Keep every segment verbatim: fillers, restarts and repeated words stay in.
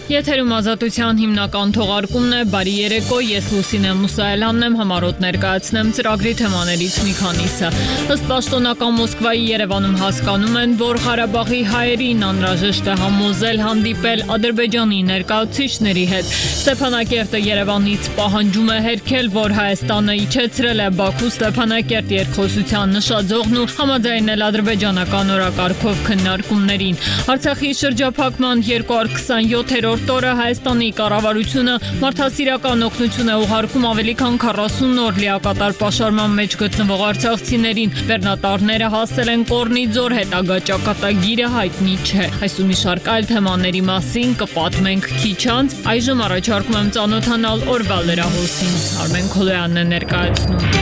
Եթերում ազատության հիմնական թողարկումն է, բարի երեկո, ես Լուսինե Մուսայելյանն եմ, համառոտ ներկայացնեմ ծրագրի թեմաներից մի քանիսը։ Ըստ պաշտոնական Մոսկվայի Երևանում հասկանում են, որ Ղարաբաղի հայերին անհրաժեշտ է համոզել հանդիպել Ադրբեջանի ներկայացուցիչների հետ։ Ստեփանակերտը Երևանից պահանջում է հերքել, որ Հայաստանը իջեցրել է Բաքու Ստեփանակերտ երկխոսության նշաձողն ու համաձայնել ադրբեջանական օրակարգով քննարկումներին։ Արցախի շրջափակման երկու հազար քսաներորդ օրը Հայաստանի կառավարությունը մարդասիրական օգնություն է ուղարկում ավելի քան քառասուն օր լիակատար պաշարման մեջ գտնվող արցախցիներին։ Բեռնատարները հասել են Կորնի ձոր, հետագա ճակատագիրը հայտնի չէ։ Այս ու մի շարք այլ թեմաների մասին կպատմենք քիչ անց։ Այժմ առաջարկում եմ ծանոթանալ օրվա լրահոսին։ Արմեն Քոլոյանն է ներկայացնում։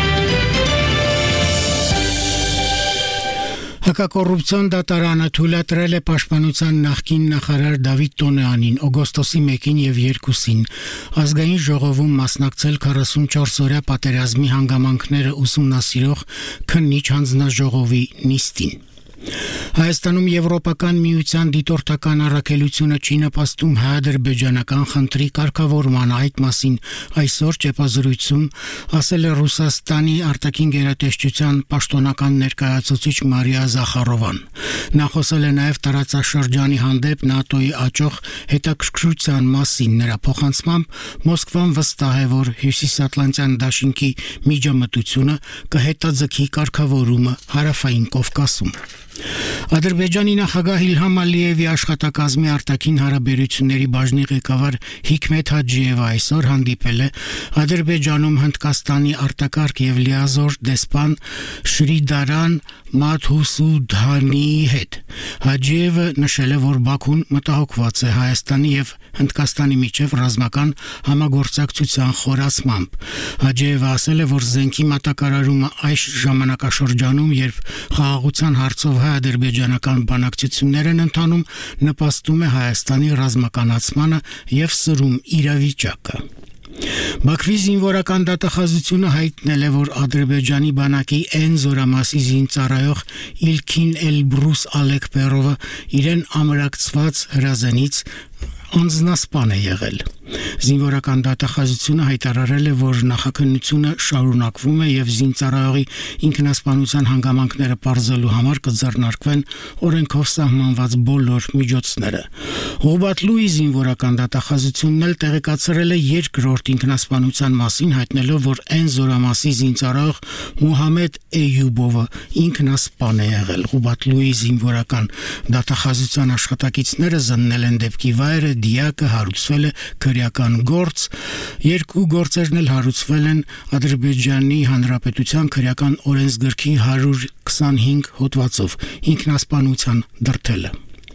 Հակակոռուպցիոն դատարանը թույլատրել է պաշտպանության նախկին նախարար Դավիթ Տոնեանին օգոստոսի մեկին եւ երկուսին ազգային ժողովում մասնակցել քառասունչորս օրյա պատերազմի հանգամանքները ուսումնասիրող քննիչ հանձնաժողովի նիստին։ Հայաստանում Եվրոպական միության դիտորդական առաքելությունը չի նպաստում հայ-ադրբեջանական խնդրի կարգավորմանը, այդ մասին այսօր ճեպազրույցում ասել է Ռուսաստանի արտաքին գերատեսչության պաշտոնական ներկայացուցիչ Մարիա Զախարովան։ Նա խոսել է նաև տարածաշրջանի հանդեպ ՆԱՏՕ-ի աճող հետաքրքրության մասին։ Նրա փոխանցմամբ Մոսկվան վստահ է, որ Հյուսիսատլանտյան դաշինքի միջամտությունը կհետաձգի կարգավորումը Հարավային Կովկասում։ Ադրբեջանի նախագահ Իլհամ Ալիևի աշխատակազմի արտաքին հարաբերությունների բաժնի ղեկավար Հիկմեթ Հաջիևը այսօր հանդիպել է Ադրբեջանում Հնդկաստանի արտակարգ եւ լիազոր դեսպան Շրիդարան Մաթհուսուդհանիի հետ։ Հաջիևը նշել է, որ Բաքուն մտահոգված է Հայաստանի եւ Հնդկաստանի միջև ռազմական համագործակցության խորացմամբ։ Հաջիևը ասել է, որ զենքի մատակարարումը այս ժամանակաշրջանում, երբ խաղաղության հարցով հայ-ադրբեջանական բանակցություններ են ընթանում, նպաստում է Հայաստանի ռազմականացմանը եւ սրում իրավիճակը։ Բաքվի զինվորական դատախազությունը հայտնել է, որ Ադրբեջանի բանակի N զորամասի զինծառայող Իլքին Էլբրուս Ալեքբերովը իրեն ամրակցված հրազենից անձնասպան է եղել։ Զինվորական դատախազությունը հայտարարել է, որ նախաքննությունը շարունակվում է եւ զինծառայողի ինքնասպանության հանգամանքները պարզելու համար կձեռնարկվեն օրենքով սահմանված բոլոր միջոցները։ Ղուբատլուի զինվորական դատախազությունն էլ տեղեկացրել է երկրորդ ինքնասպանության մասին, հայտնելով, որ N զորամասի զինծառայող Մուհամեդ Էյուբովը ինքնասպան է եղել։ Ղուբատլուի զինվորական դատախազության աշխատակիցները զննել են դեպքի վայրը, դիակը հարուցվել է քրեական գործ, երկու գործերն էլ հարուցվել են Ադրբեջանի Հանրապետության քրեական օրենսգրքի հարյուր քսանհինգ հոդվածով ինքնասպանության դրդելը։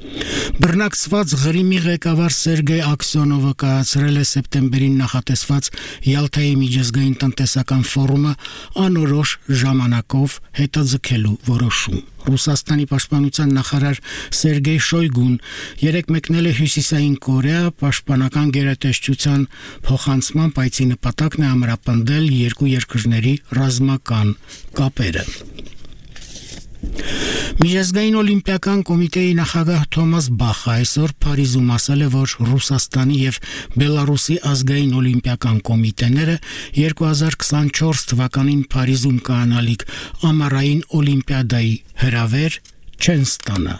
Բռնակցված Ղրիմի ղեկավար Սերգեյ Աքսյոնովը կայացրել է սեպտեմբերին նախատեսված Յալթայի միջազգային տնտեսական ֆորումը անորոշ ժամանակով հետաձգելու որոշում։ Ռուսաստանի պաշտպանության նախարար Սերգեյ Շոյգուն երեկ մեկնել է Հյուսիսային Կորեա, պաշտպանական գերատեսչության փոխանցմամբ այցի նպատակն է ամրապնդել երկու երկրների ռազմական կապերը։ Միջազգային օլիմպիական կոմիտեի նախագահ Թոմաս Բախը այսօր Փարիզում ասել է, որ Ռուսաստանի եւ Բելարուսի ազգային օլիմպիական կոմիտեները երկու հազար քսանչորս թվականին Փարիզում կայանալիք ամառային օլիմպիադայի հրավեր չեն ստանա։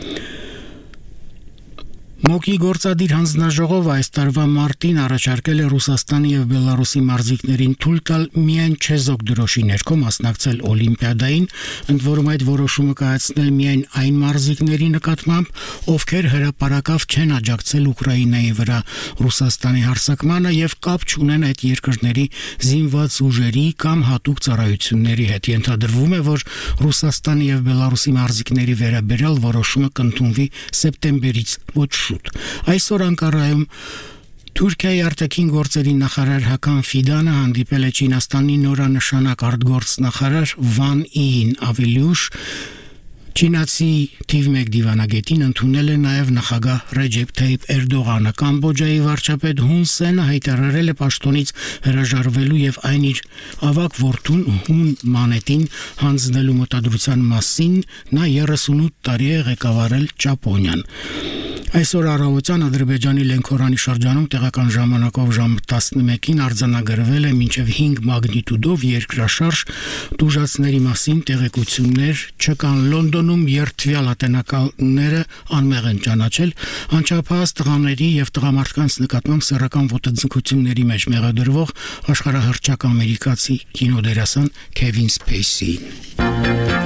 ՄՕԿ-ի գործադիր հանձնաժողովը այս տարվա մարտին առաջարկել է Ռուսաստանի եւ Բելարուսի մարզիկներին թույլ տալ միայն չեզոք դրոշի ներքո մասնակցել օլիմպիադային, ընդ որում այդ որոշումը կայացնել միայն այն մարզիկների նկատմամբ, ովքեր հրապարակավ չեն աջակցել Ուկրաինայի վրա Ռուսաստանի հարձակմանը եւ կապ չունեն այդ երկրների զինված ուժերի կամ հատուկ ծառայությունների հետ։ Ենթադրվում է, որ Ռուսաստանի եւ Բելարուսի մարզիկների վերաբերյալ որոշումը կընդունվի սեպտեմբերից ոչ շուտ։ Այսօր Անկարայում Թուրքիայի արտաքին գործերի նախարար Հական Ֆիդանը հանդիպել է Չինաստանի նորանշանակ արտգործնախարար Վան Իին ավելի ուշ Չինացի թիվ մեկ դիվանագետին ընդունել է նաև նախագահ Ռեջեփ Թայիփ Էրդողանը։ Կամբոջայի վարչապետ Հուն Սենը հայտարարել է պաշտոնից հրաժարվելու եւ այն իր ավագ որդուն Հուն Մանետին հանձնելու մտադրության մասին։ Նա երեսունութ տարի է ղեկավարել Ճապոնիան։ Այսօր առավոտյան Ադրբեջանի Լենքորանի շրջանում տեղական ժամանակով ժամը տասնմեկին արձանագրվել է մինչև հինգ մագնիտուդով երկրաշարժ, տուժածների մասին տեղեկություններ չկան։ Լոնդոնում երթվյալ ատենակալները անմեղ են ճանաչել անչափահաս տղաների եւ տղամարդկանց նկատմամբ սեռական ոտնձգությունների մեջ մեղադրվող աշխարհահռչակ ամերիկացի կինոդերասան Քևին Սփեյսիին։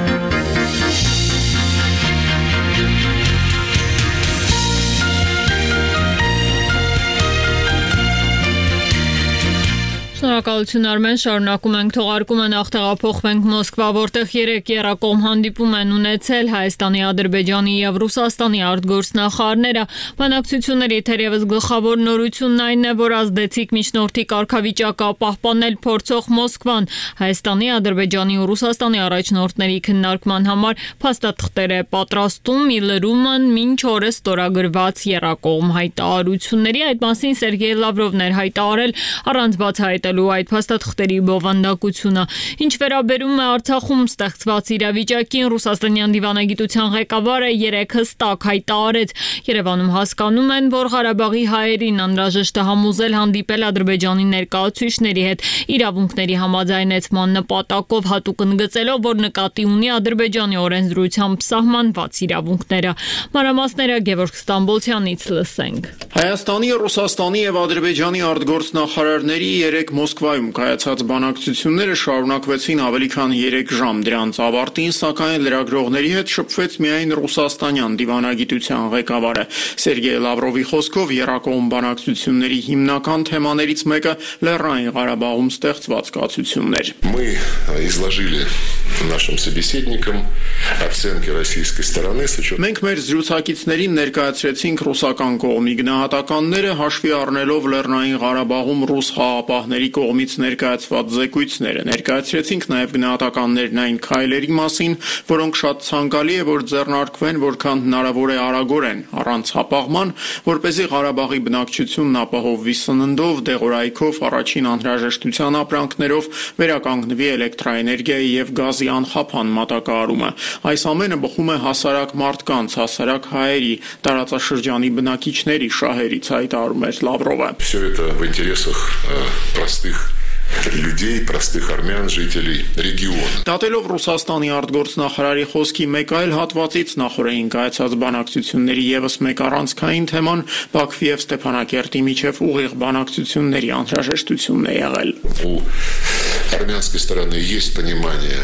Շնորհակալություն Արմեն, շարունակում ենք թողարկումը, նախ տեղափոխվենք Մոսկվա, որտեղ երեք եռակողմ հանդիպում են ունեցել Հայաստանի, Ադրբեջանի եւ Ռուսաստանի արտգործնախարարները։ Բանակցությունների թերևս գլխավոր նորությունն այն է, որ ազդեցիկ միջնորդի կարգավիճակը պահպանել փորձող Մոսկվան Հայաստանի, Ադրբեջանի ու Ռուսաստանի առաջնորդների քննարկման համար փաստաթղթեր է պատրաստում՝ ի լրումն մինչ օրս ստորագրված եռակողմ հայտարարությունների։ Այդ մասին Սերգեյ Լավրովն էր հայտարարել առանց բացահայտել այդ փաստաթղթերի բովանդակությունը։ Ինչ վերաբերում է Արցախում ստեղծված իրավիճակին, ռուսաստանյան դիվանագիտության ղեկավարը երեկ հստակ հայտարարեց. Երևանում հասկանում են, որ Ղարաբաղի հայերին անհրաժեշտ է համոզել հանդիպել Ադրբեջանի ներկայացուցիչների հետ իրավունքների համաձայնեցման նպատակով, հատուկ ընդգծելով, որ նկատի ունի Ադրբեջանի օրենսդրությամբ սահմանված իրավունքները։ Մանրամասները Գևորգ Ստամբոլցյանից լսենք։ Հայաստանի, Ռուսաստանի եւ Ադրբեջանի արտգործնախարարների երեք Մոսկվայում կայացած բանակցությունները շարունակվեցին ավելի քան երեք ժամ։ Դրանց ավարտին, սակայն լրագրողների հետ շփվեց միայն ռուսաստանյան դիվանագիտության ղեկավարը։ Սերգեյ Լավրովի խոսքով եռակողմ բանակցությունների հիմնական թեմաներից մեկը Լեռնային Ղարաբաղում ստեղծված կացություններ։ Мы изложили нашим собеседникам оценки российской стороны с учетом Մենք մեր զրուցակիցներին ներկայացրեցինք ռուսական կողմի գնահատականները, հաշվի առնելով Լեռնային Ղարաբաղում ռուս խաղապահների կողմից ներկայացված զեկույցները։ Ներկայացրեցինք նաև գնահատականներն այն քայլերի մասին, որոնք շատ ցանկալի է, որ ձեռնարկվեն, որքան հնարավոր է արագորեն, առանց հապաղման, որպեսզի Ղարաբաղի բնակչությունն ապահովվի սննդով, դեղորայքով, առաջին անհրաժեշտության ապրանքներով, վերականգնվի էլեկտրաէներգիայի եւ գազի անխափան մատակարարումը։ Այս ամենը բխում է հասարակ մարդկանց, հասարակ հայերի, տարածաշրջանի բնակիչների շահերից, հայտարարում էր Լավրովը։ Все это в интересах простых людей, простых армян, жителей региона. Դատելով Ռուսաստանի արտգործնախարարի խոսքի մեկ այլ հատվածից նախորդին կայացած բանակցությունների եւս մեկ առանցքային թեման Բաքվի եւ Ստեփանակերտի միջև ուղիղ բանակցությունների անհրաժեշտությունն է եղել։ У армянской стороны есть понимание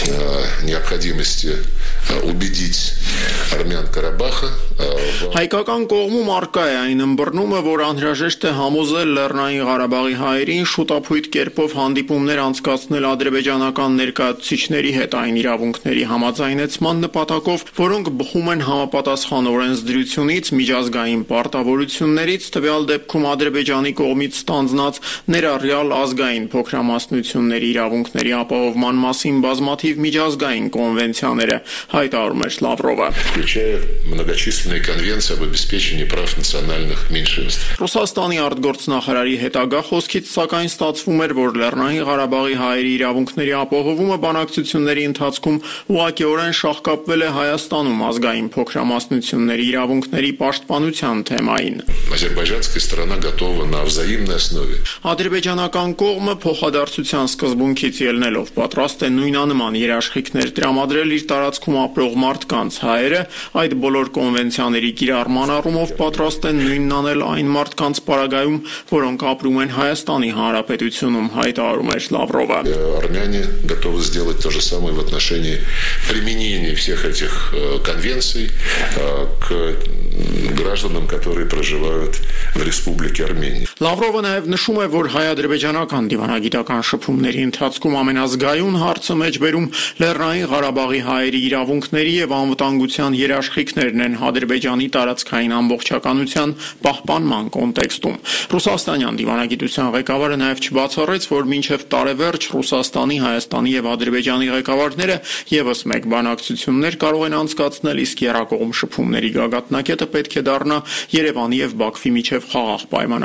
необходимости убедить армян Карабаха. Հայկական կողմում արկա է այն ըմբռնումը, որ անհրաժեշտ է համոզել Լեռնային Ղարաբաղի հայերին շուտափույթ կերպով հանդիպումներ անցկացնել ադրբեջանական ներկայացուցիչների հետ այն իրավունքների համաձայնեցման նպատակով, որոնք բխում են համապատասխան օրենսդրությունից, միջազգային պարտավորություններից, տվյալ դեպքում Ադրբեջանի կողմից ստանձնած ներառյալ ազգային փոքրամասնությունների իրավունքների ապահովման մասին բազմաթիվ միջազգային կոնվենցիաները, հայտարարում էր Լավրովը։ Включая многочисленные конвенции об обеспечении прав национальных меньшинств. Ռուսաստանի արտգործնախարարի հետագա խոսքից սակայն ստացվում էր, որ Լեռնային Ղարաբաղի հայերի իրավունքների ապահովումը բանակցությունների ընթացքում ուղղակիորեն շահկապվել է Հայաստանում ազգային փոքրամասնությունների իրավունքների պաշտպանության թեմային։ Азербайджанская сторона готова на взаимной основе. Ադրբեջանական կողմը փոխադարձության սկզբունքից ելնելով պատրաստ է նույնանման երաշխիքներ տրամադրել իր տարածքում ապրող մարդկանց հայերը, այդ բոլոր կոնվենցիաների կիրառման առումով պատրաստ են նույնն անել այն մարդկանց պարագայում, որոնք ապրում են Հայաստանի Հանրապետությունում, հայտարարում էր Լավրովը։ Армяне готовы сделать то же самое в отношении применения всех этих конвенций к гражданам, которые проживают в Республике Армения. Լավրովը նաև նշում է, որ հայ-ադրբեջանական դիվանագիտական շփումների ընթացքում ամենազգայուն հարցը մեջբերում Լեռնային Ղարաբաղի հայերի իրավունքների եւ անվտանգության երաշխիքներն են Ադրբեջանի տարածքային ամբողջականության պահպանման կոնտեքստում։ Ռուսաստանյան դիվանագիտության ղեկավարը նաև չբացառեց, որ մինչև տարեվերջ Ռուսաստանի, Հայաստանի եւ Ադրբեջանի ղեկավարները եւս մեկ բանակցություններ կարող են անցկացնել, իսկ եռակողմ շփումների գագաթնակետը պետք է դառնա Երևանի եւ Բաքվի միջև խաղաղ պայմանագրի ստորագրումը։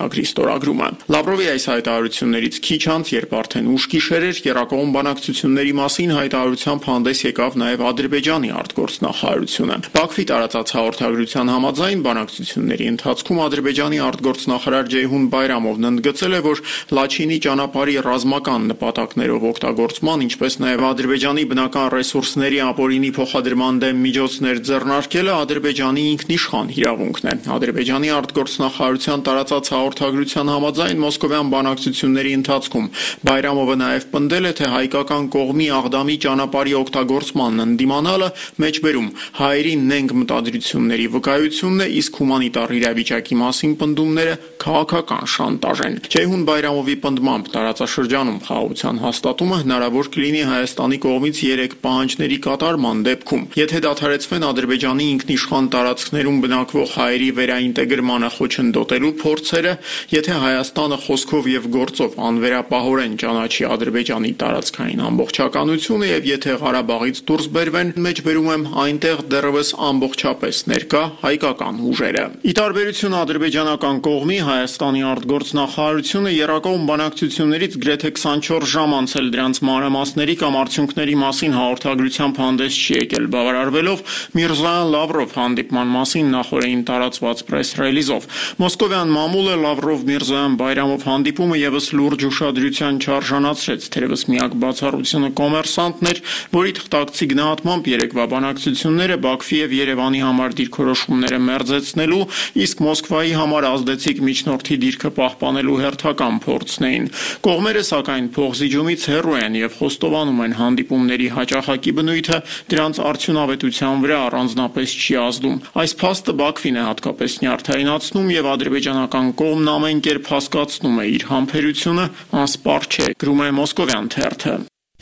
ստորագրումը։ Լավրովի այս հայտարարություններից քիչ անց, երբ արդեն ուշ գիշեր էր, երակողմ բանակցությունների մասին հայտարարությամբ հանդես եկավ նաև Ադրբեջանի արտգործնախարարությունը։ Բաքվի տարածած հաղորդագրության համաձայն բանակցությունների ընթացքում Ադրբեջանի արտգործնախարար Ջեյհուն Բայրամովն ընդգծել է, որ Լաչինի ճանապարհի ռազմական նպատակներով օգտագործման, ինչպես նաև Ադրբեջանի բնական ռեսուրսների ապօրինի փոխադրման դեմ միջոցներ ձեռնարկելը Ադրբեջանի ինքնիշխան իրավունքն է։ Ադրբեջանի արտգործնախարարության տարածած հաղորդագրության համաձայն մոսկովյան բանակցությունների ընթացքում Բայրամովը նաև պնդել է, թե հայկական կողմի Աղդամի ճանապարհի օգտագործմանն ընդդիմանալը մեջբերում հայերի նենգ մտադրությունների վկայությունն է, իսկ հումանիտար իրավիճակի մասին պնդումները քաղաքական շանտաժ են։ Ջեյհուն Բայրամովի պնդմամբ տարածաշրջանում խաղաղության հաստատումը հնարավոր կլինի Հայաստանի կողմից երեք պահանջների կատարման դեպքում, եթե դադարեցվեն Ադրբեջանի ինքնիշխան տարածքներում բնակվող հայերի վերաինտեգրմանը խոչընդոտելու փորձերը, եթե Հայաստանը խոսքով եւ գործով անվերապահորեն ճանաչի Ադրբեջանի տարածքային ամբողջականությունը եւ եթե Ղարաբաղից դուրս բերվեն, մեջբերում եմ այնտեղ դեռևս ամբողջապես ներկա հայկական ուժերը։ Ի տարբերություն ադրբեջանական կողմի, Հայաստանի արտգործնախարարությունը երակողմ բանակցություններից գրեթե քսանչորս ժամ անցել դրանց մանրամասների կամ արդյունքների մասին հաղորդագրությամբ հանդես չի եկել, բավարարվելով Միրզոյան Լավրով հանդիպման մասին նախօրեին տարածված պրես ռելիզով։ Մոսկովյան մամուլը Լավրով Միրզոյան Բայրամով հանդիպումը եւս լուրջ ուշադրության չարժանացրեց, թերևս միակ բացառությունը կոմերսանտն էր, որի թղթակցի գնահատմամբ երեկվա բանակցությունները Բաքվի եւ Երևանի համար դիրքորոշումները մերձեցնելու, իսկ Մոսկվայի համար ազդեցիկ միջնորդի դիրքը պահպանելու հերթական փորձն էին։ Կողմերը սակայն փոխզիջումից հեռու են եւ խոստովանում են հանդիպումների հաճախակի բնույթը դրանց արդյունավետության վրա առանձնապես չի ազդում։ Այս փաստը Բաքվին է հատկապես նյարդայնացնում եւ ադրբեջանական կողմն ամեն կերպ հասկացնում է իր համբերությունը անսպառ չէ, գրում է Մոսկովյան թերթը։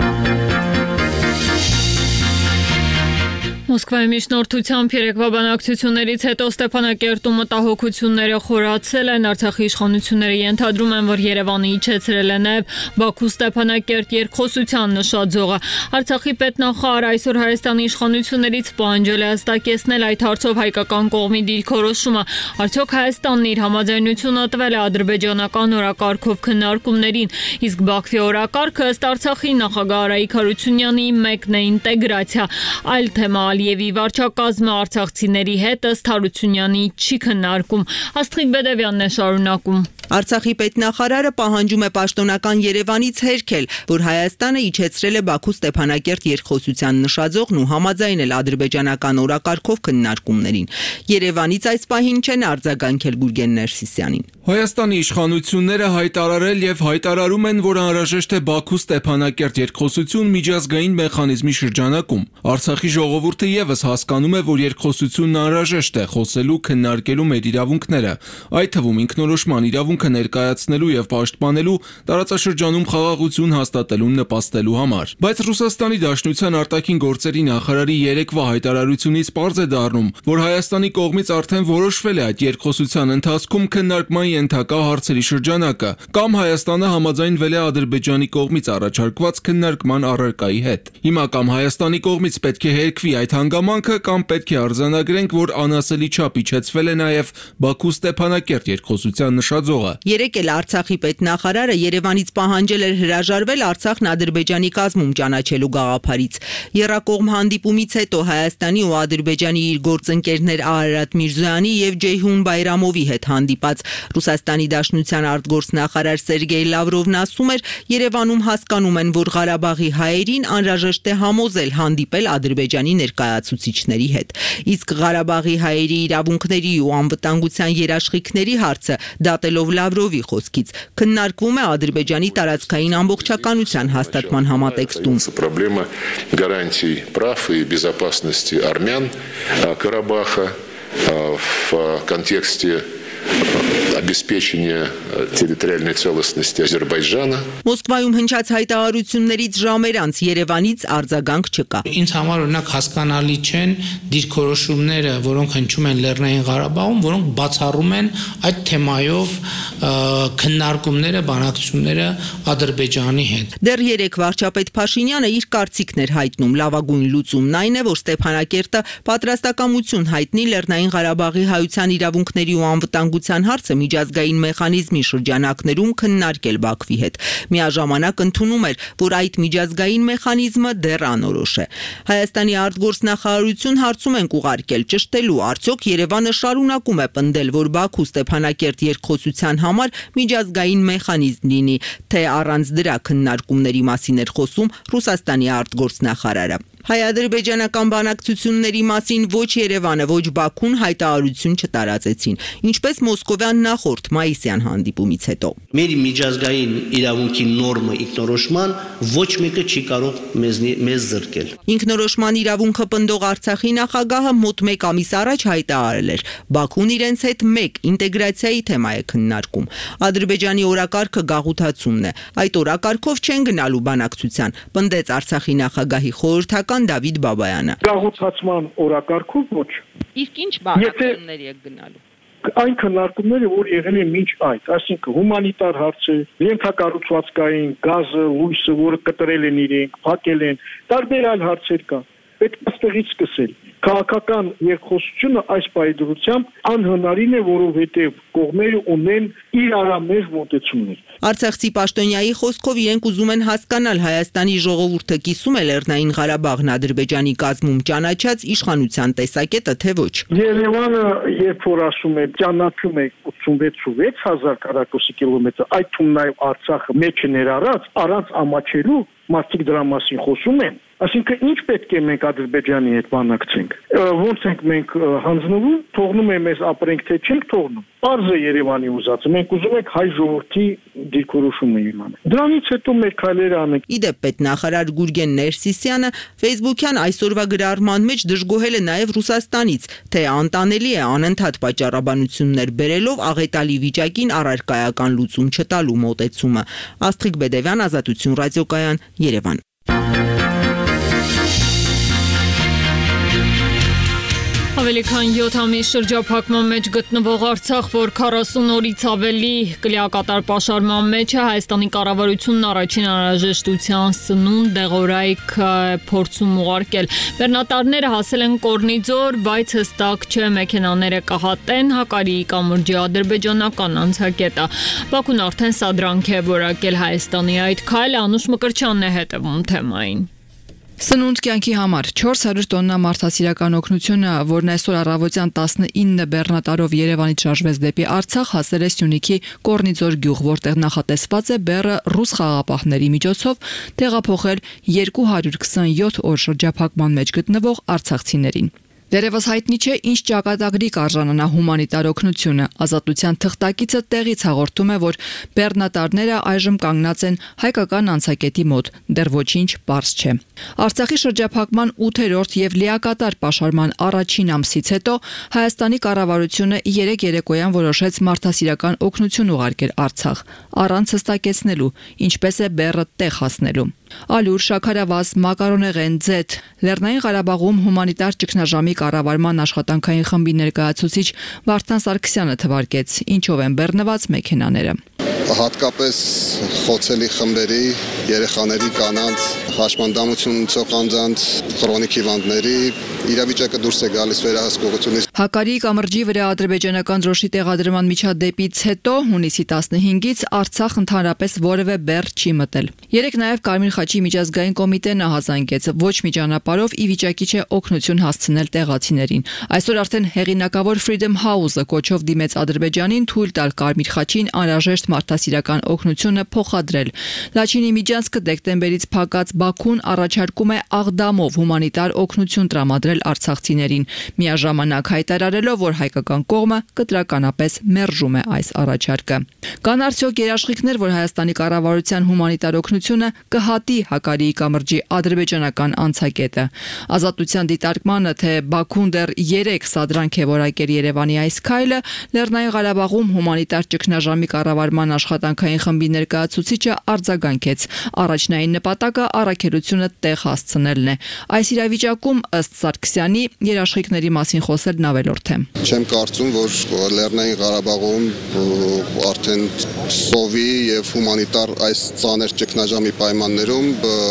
Մոսկվայի միջնորդությամբ երեկվա բանակցություններից հետո Ստեփանակերտում մտահոգությունները խորացել են, Արցախի իշխանությունները ենթադրում են, որ Երևանը իջեցրել է նաև Բաքու-Ստեփանակերտ երկխոսության նշաձողը։ Արցախի պետնախարար այսօր Հայաստանի իշխանություններից պահանջել է հստակեցնել այդ հարցով հայկական կողմի դիրքորոշումը։ Արդյոք Հայաստանն իր համաձայնությունը տվել է ադրբեջանական օրակարգով քննարկումներին, իսկ Բաքվի օրակարգը ըստ Արցախի նախագահ Արայիկ Հարությունյանի մեկն է ինտեգրացիա, այլ թեմա Ալիևի վարչակազմը արցախցիների հետ ըստ Հարությունյանի չի քննարկում։ Աստղիկ Բեդևյանն է շարունակում։ Արցախի պետնախարարը պահանջում է պաշտոնական Երևանից հերքել, որ Հայաստանը իջեցրել է Բաքու-Ստեփանակերտ երկխոսության նշաձողն ու համաձայնել ադրբեջանական օրակարգով քննարկումներին։ Երևանից այս պահին չեն արձագանքել Գուրգեն Ներսիսյանին։ Հայաստանի իշխանությունները հայտարարել եւ հայտարարում են, որ անհրաժեշտ է Բաքու-Ստեփանակերտ երկխոսություն միջազգային մեխանիզմի շրջանակում։ Արցախի ժողովուրդը եւս հասկանում է, որ երկխոսությունն անհրաժեշտ է խոսելու, քննարկելու մեր իրավունքները, այդ թվում ինքնորոշման իրավունքը ներկայացնելու եւ պաշտպանելու, տարածաշրջանում խաղաղություն հաստատելուն նպաստելու համար։ Բայց Ռուսաստանի Դաշնության արտաքին գործերի նախարարի երեկվա հայտարարությունից պարզ է դառնում, որ Հայաստանի կողմից արդեն որոշվել է այդ երկխոսության ընթացքում քննարկման ենթակա հարցերի շրջանակը, կամ Հայաստանը համաձայնվել է Ադրբեջանի կողմից առաջարկված քննարկման առարկայի հետ։ Հիմա կամ Հայաստանի կողմից պետք է հերքվի այդ հանգամանքը, կամ պետք է արձանագրենք, որ անասելի չափ իջեցվել է նաև Բաքու-Ստեփանակերտ երկխոսության նշաձողը։ Երեկ էլ Արցախի պետնախարարը Երևանից պահանջել էր հրաժարվել Արցախն Ադրբեջանի կազմում ճանաչելու գաղափարից։ Եռակողմ հանդիպումից հետո Հայաստանի ու Ադրբեջանի իր գործընկերներ Արարատ Միրզոյանի եւ Ջեյհուն Բայրամովի հետ հանդիպած Ռուսաստանի Դաշնության արտգործնախարար Սերգեյ Լավրովն ասում էր, Երևանում հասկանում են, որ Ղարաբաղի հայերին անհրաժեշտ է համոզել հանդիպել Ադրբեջանի ներկայացուցիչների հետ։ Իսկ Ղարաբաղի հայերի իրավունքների ու անվտանգության երաշխիքների հարցը դատելով Լավրովի խոսքից քննարկվում է Ադրբեջանի տարածքային ամբողջականության հաստատման համատեքստում։ Проблема гарантий прав и безопасности армян Карабаха в контексте обеспечения территориальной целостности Ադրբեջանը։ Մոսկվայում հնչած հայտարարություններից ժամեր անց Երևանից արձագանք չկա։ Ինձ համար օրինակ հասկանալի չեն դիրքորոշումները, որոնք հնչում են Լեռնային Ղարաբաղում, որոնք բացառում են այդ թեմայով քննարկումները, բանակցությունները Ադրբեջանի հետ։ Դեռ երեք վարչապետ Փաշինյանը իր կարծիքն էր հայտնում, լավագույն լուծումն այն է, որ Ստեփանակերտը պատրաստակամություն հայտնի Լեռնային Ղարաբաղի հայության իրավունքների ու անվտանգության հարցը հարցը միջազգային մեխանիզմի շրջանակներում քննարկել Բաքվի հետ։ Միաժամանակ ընդունում էր, որ այդ միջազգային մեխանիզմը դեռ անորոշ է։ Հայաստանի արտգործնախարարություն հարցում ենք ուղարկել ճշտելու, արդյոք Երևանը շարունակում է պնդել, որ Բաքու Ստեփանակերտ երկխոսության համար միջազգային մեխանիզմ լինի, թե առանց դրա քննարկումների մասին էր խոսում Ռուսաստանի արտգործնախարարը։ Հայ-ադրբեջանական բանակցությունների մասին ոչ Երևանը, ոչ Բաքուն հայտարարություն չտարածեցին, ինչպես մոսկովյան նախորդ մայիսյան հանդիպումից հետո։ Մեր միջազգային իրավունքի նորմը ինքնորոշման ոչ մեկը չի կարող մեզ մեզ զրկել։ Ինքնորոշման իրավունքը պնդող Արցախի նախագահը մոտ մեկ ամիս առաջ հայտարարել էր, Բաքուն իրենց հետ մեկ ինտեգրացիայի թեմա է քննարկում։ Ադրբեջանի օրակարգը գաղութացումն է։ Այդ օրակարգով չեն գնալու բանակցության, պնդեց Արցախի նախագահի խորհրդական Դավիթ Բաբայանը։ Գաղութացման օրակարգով ոչ։ Իսկ ինչ բանակցությունների եք գնալու։ Այն քննարկումները, որ եղել են մինչ այդ, այսինքն հումանիտար հարցեր, ենթակառուցվածքային, գազը, լույսը, որը կտրել են իրենք, փակել են, տարբեր այլ հարցեր կան։ Պետք է ստեղից սկսել։ Քաղաքական երկխոսությունը այս պայդրությամբ անհնարին է, որովհետև կողմերը ունեն իրարամերժ մոտեցումներ։ Արցախցի պաշտոնյայի խոսքով իրենք ուզում են հասկանալ Հայաստանի ժողովուրդը կիսում է Լեռնային Ղարաբաղն Ադրբեջանի կազմում ճանաչած իշխանության տեսակետը, թե ոչ։ Երևանը երբ որ ասում է ճանաչում է ութսունվեց հազար քառակուսի կիլոմետր, այդ թվում նաև Արցախը մեջը ներառած, առանց ամաչելու մարդիկ դրա մասին խոսում են։ Այսինքն ինչ պետք է մենք Ադրբեջանի հետ բանակցենք։ Ոնց ենք մենք հանձնվում, թողնում է մեզ ապրենք, թե չենք թողնում։ Պարզ է Երևանի ուզածը։ Մենք ուզում ենք հայ ժողովրդի դիրքորոշումը իմանալ։ Դրանից հետո մեր քայլերը անենք։ Իդեպ պետնախարար Գուրգեն Ներսիսյանը Facebook-յան այսօրվա գրառման մեջ դժգոհել է նաև Ռուսաստանից, թե անտանելի է անընդհատ պատճառաբանություններ բերելով աղետալի վիճակին առարկայական լուծում չտալու մոտեցումը։ Աստղիկ Բեդևյան, Ազատություն ռադիոկայան, Երևան։ Ավելի քան յոթ ամիս շրջափակման մեջ գտնվող Արցախ, որ քառասուն օրից ավելի կլիակատար պաշարման մեջ է, Հայաստանի կառավարությունն առաջին անհրաժեշտության սնունդ դեղորայք փորձում ուղարկել։ Բեռնատարները հասել են Կորնիձոր, բայց հստակ չէ մեքենաները կհատեն Հակարիի կամրջի ադրբեջանական անցակետը։ Բաքուն արդեն սադրանք է որակել Հայաստանի այդ քայլը, Անուշ Մկրտչյանն է հետևում թեմային։ Սնունդ կյանքի համար չորս հարյուր տոննա մարդասիրական օգնությունը, որն այսօր առավոտյան տասնինը բեռնատարով Երևանից շարժվեց դեպի Արցախ, հասել է Սյունիքի Կորնիձոր գյուղ, որտեղ նախատեսված է բեռը ռուս խաղաղապահների միջոցով տեղափոխել երկու հարյուր քսանյոթ օր շրջափակման մեջ գտնվող արցախցիներին։ Դերևս հայտնի չէ, ինչ ճակատագրի կարժանանա հումանիտար օգնությունը։ Ազատության թղթակիցը տեղից հաղորդում է, որ բեռնատարները այժմ կանգնած են հայկական անցակետի մոտ, դեռ ոչինչ պարզ չէ։ Արցախի շրջափակման ութերորդ եւ լիակատար պաշարման առաջին ամսից հետո Հայաստանի կառավարությունը երեք երեկոյան որոշեց մարդասիրական օգնություն ուղարկել Արցախ, առանց հստակեցնելու, ինչպես է բեռը տեղ հասնելու։ Ալյուր, շաքարավազ, մակարոնեղեն, ձեթ, Լեռնային Ղարաբաղում հումանիտար ճգնաժամի կառավարման աշխատանքային խմբի ներկայացուցիչ Վարդան Սարգսյանը թվարկեց, ինչով են բեռնված մեքենաները։ Հատկապես խոցելի խմբերի, երեխաների, կանանց, հաշմանդամություն ունեցող անձանց, քրոնիկ հիվանդների իրավիճակը դուրս է գալիս վերահսկողությունից։ Հակարիի կամրջի վրա ադրբեջանական դրոշի տեղադրման միջադեպից հետո հունիսի տասնհինգից Արցախ ընդհանրապես որևէ բեռ չի մտել։ Երեք նաև Կարմիր խաչի միջազգային կոմիտեն ահազանգեց, ոչ մի ճանապարհով ի վիճակի չէ օգնություն հասցնել տեղացիներին։ Այսօր արդեն հեղինակավոր Freedom House-ը կոչով դիմեց Ադրբեջանին թույլ տալ Կարմիր խաչին անհրաժեշտ մարդասիրական օգնությունը փոխադրել։ Լաչինի Միջանցքը դեկտեմբերից փակած Բաքուն առաջարկում է աղդամով հումանիտար օգնություն տրամադրել արցախցիներին, միաժամանակ հայտարարելով, որ հայկական կողմը կտրականապես մերժում է այս առաջարկը։ Կան արդյոք երաշխիքներ, որ Հայաստանի կառավարության հումանիտար օգնությունը կհատի Հակարիի կամրջի ադրբեջանական անցակետը։ Ազատության դիտարկմանը, թե Բաքուն դեռ երեք սադրանք է որակել Երևանի այս քայլը, Լեռնային Ղարաբաղում հումանիտար ճգնաժամի կառավարման աշխատանքային խմբի ներկայացուցիչը արձագանքեց։ Առաջնային նպատակը առաքելությունը տեղ հասցնելն է։ Այս իրավիճակում ըստ Սարգսյանի երաշխիքների մասին խոսելն ավելորդ է։ Չեմ կարծում, որ Լեռնային Ղարաբաղում արդեն սովի եւ հումանիտար այս ծանր ճգնաժամի պայմաններում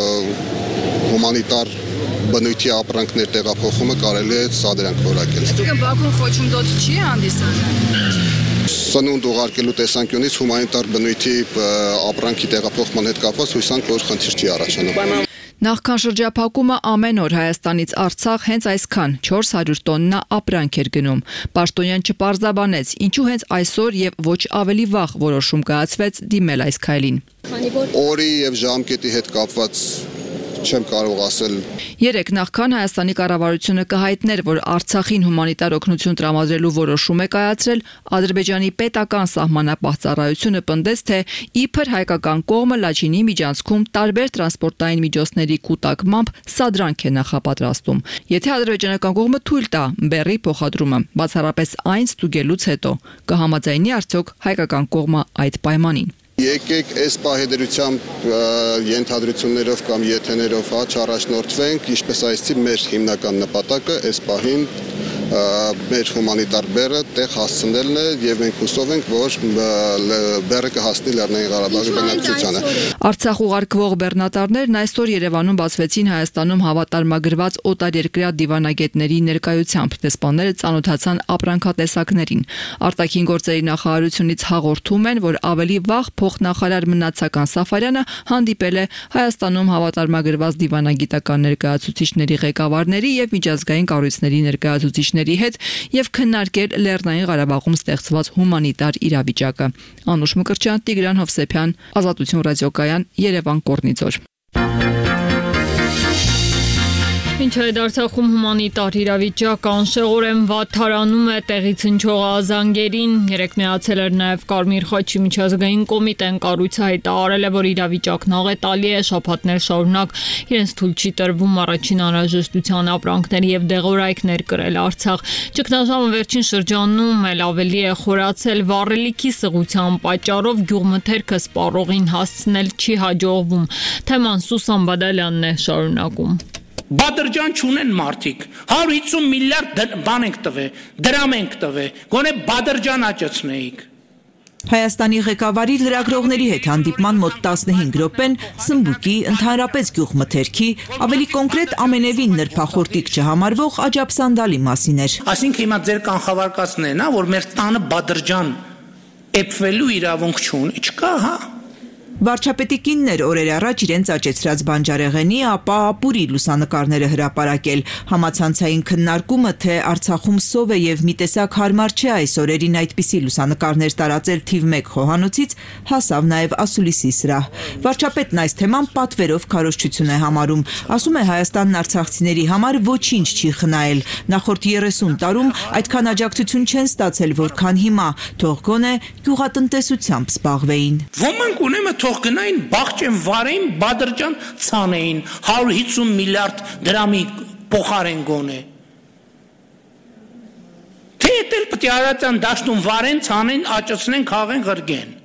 հումանիտար բնույթի ապրանքներ տեղափոխումը կարելի է սադրանք որակել։ Այսինքն Բաքուն խոչընդոտ չի հանդիսանում։ սնունդ ուղարկելու տեսանկյունից հումանիտար բնույթի ապրանքի տեղափոխման հետ կապված հույս ենք, որ խնդիր չի առաջանում։ Նախքան շրջափակումը ամեն օր Հայաստանից Արցախ հենց այսքան չորս հարյուր տոննա ապրանք էր գնում։ Պաշտոնյան չպարզաբանեց, ինչու հենց այսօր եւ ոչ ավելի վաղ որոշում կայացվեց դիմել այս քայլին։ Օրի եւ ժամկետի հետ կապված չեմ կարող ասել։ Երեք նախքան Հայաստանի կառավարությունը կհայտներ, որ Արցախին հումանիտար օգնություն տրամադրելու որոշում է կայացրել, Ադրբեջանի պետական սահմանապահ ծառայությունը պնդեց, թե իբր հայկական կողմը Լաչինի միջանցքում տարբեր տրանսպորտային միջոցների կուտակմամբ սադրանք է նախապատրաստում։ Եթե ադրբեջանական կողմը թույլ տա բեռի փոխադրումը, բացառապես այն ստուգելուց հետո, կհամաձայնի արդյոք հայկական կողմը այդ պայմանին։ Եկեք այս պահեդրությամբ ենթադրություններով կամ եթեներով չառաջնորդվենք, ինչպես այսցի մեր հիմնական նպատակը այս պահին մեր հումանիտար բեռը տեղ հասցնելն է եւ մենք հուսով ենք, որ բեռը կհասնի Լեռնային Ղարաբաղի բնակչությանը։ Արցախ ուղարկվող բեռնատարներն այսօր Երևանում բացվեցին Հայաստանում հավատարմագրված օտարերկրյա դիվանագետների ներկայությամբ։ Դեսպանները ծանոթացան ապրանքատեսակներին։ Արտաքին գործերի նախարարությունից հաղորդում են, որ ավելի վաղ փոխնախարար Մնացական Սաֆարյանը հանդիպել է Հայաստանում հավատարմագրված դիվանագիտական ներկայացուցիչների ղեկավարների եւ միջազգային կառույցների ներկայացուցիչների հետ եւ քննարկել Լեռնային Ղարաբաղում ստեղծված հումանիտար իրավիճակը։ Անուշ Մկրտչյան, Տիգրան Հովսեփյան, Ազատություն ռադիոկայան, Երևան, Կորնիձոր։ Ինչ այդ Արցախում հումանիտար իրավիճակ անշեղորեն վատթարանում է տեղից հնչող ազանգերին, երեք միացել էր նաև Կարմիր խաչի միջազգային կոմիտեն, կառույցը հայտարարել է, որ իրավիճակն աղետալի է, շաբաթներ շարունակ իրենց թույլ չի տրվում առաջին անհրաժեշտության ապրանքների եւ դեղորայքներ կրել Արցախ։ Ճգնաժամը վերջին շրջանում էլ ավելի է խորացել, վառելիքի սղության պատճառով գյուղմթերքը սպառողին հասցնել չի հաջողվում։ Թեման Սուսան Բադալյանն է շարունակում։ Բադրջան չունեն մարդիկ, հարյուր հիսուն միլիարդ բան ենք տվել, դրամ ենք տվել, գոնե Բադրջան աճեցնեիք։ Հայաստանի ղեկավարի լրագրողների հետ հանդիպման մոտ տասնհինգ րոպեն Սմբուկի, ընդհանրապես գյուղմթերքի, ավելի կոնկրետ ամենևին նրբախորտիկ չհամարվող աջապսանդալի մասին էր։ Այսինքն հիմա ձեր կանխավարկածն է, նա, որ մեր տանը Բադրջան էփվելու իրավունք չունի, չկա, հա։ Վարչապետի կինն էր օրեր առաջ իրենց աճեցրած բանջարեղենի, ապա ապուրի լուսանկարները հրապարակել։ Համացանցային քննարկումը, թե Արցախում սով է եւ մի տեսակ հարմար չէ այս օրերին այդպիսի լուսանկարներ տարածել թիվ մեկ խոհանոցից, հասավ նաեւ ասուլիսի սրահ։ Վարչապետն այս թեման պատվերով քարոզչություն է համարում։ Ասում է Հայաստանն արցախցիների համար ոչինչ չի խնայել։ Նախորդ երեսուն տարում այդքան աջակցություն չեն ստացել, որքան հիմա, թող գոնե գյուղատնտեսությամբ զբաղվեին։ Ոմանք ունեն թող գնային բաղճեն վարեին, Բադրջան ցանեին, հարյուր հիսուն միլիարդ դրամի փոխարեն գոնե։ Թե դել պետք է արածան դաշտում վարեն, ցանեն, աճեցնեն, քաղեն, ղրգեն։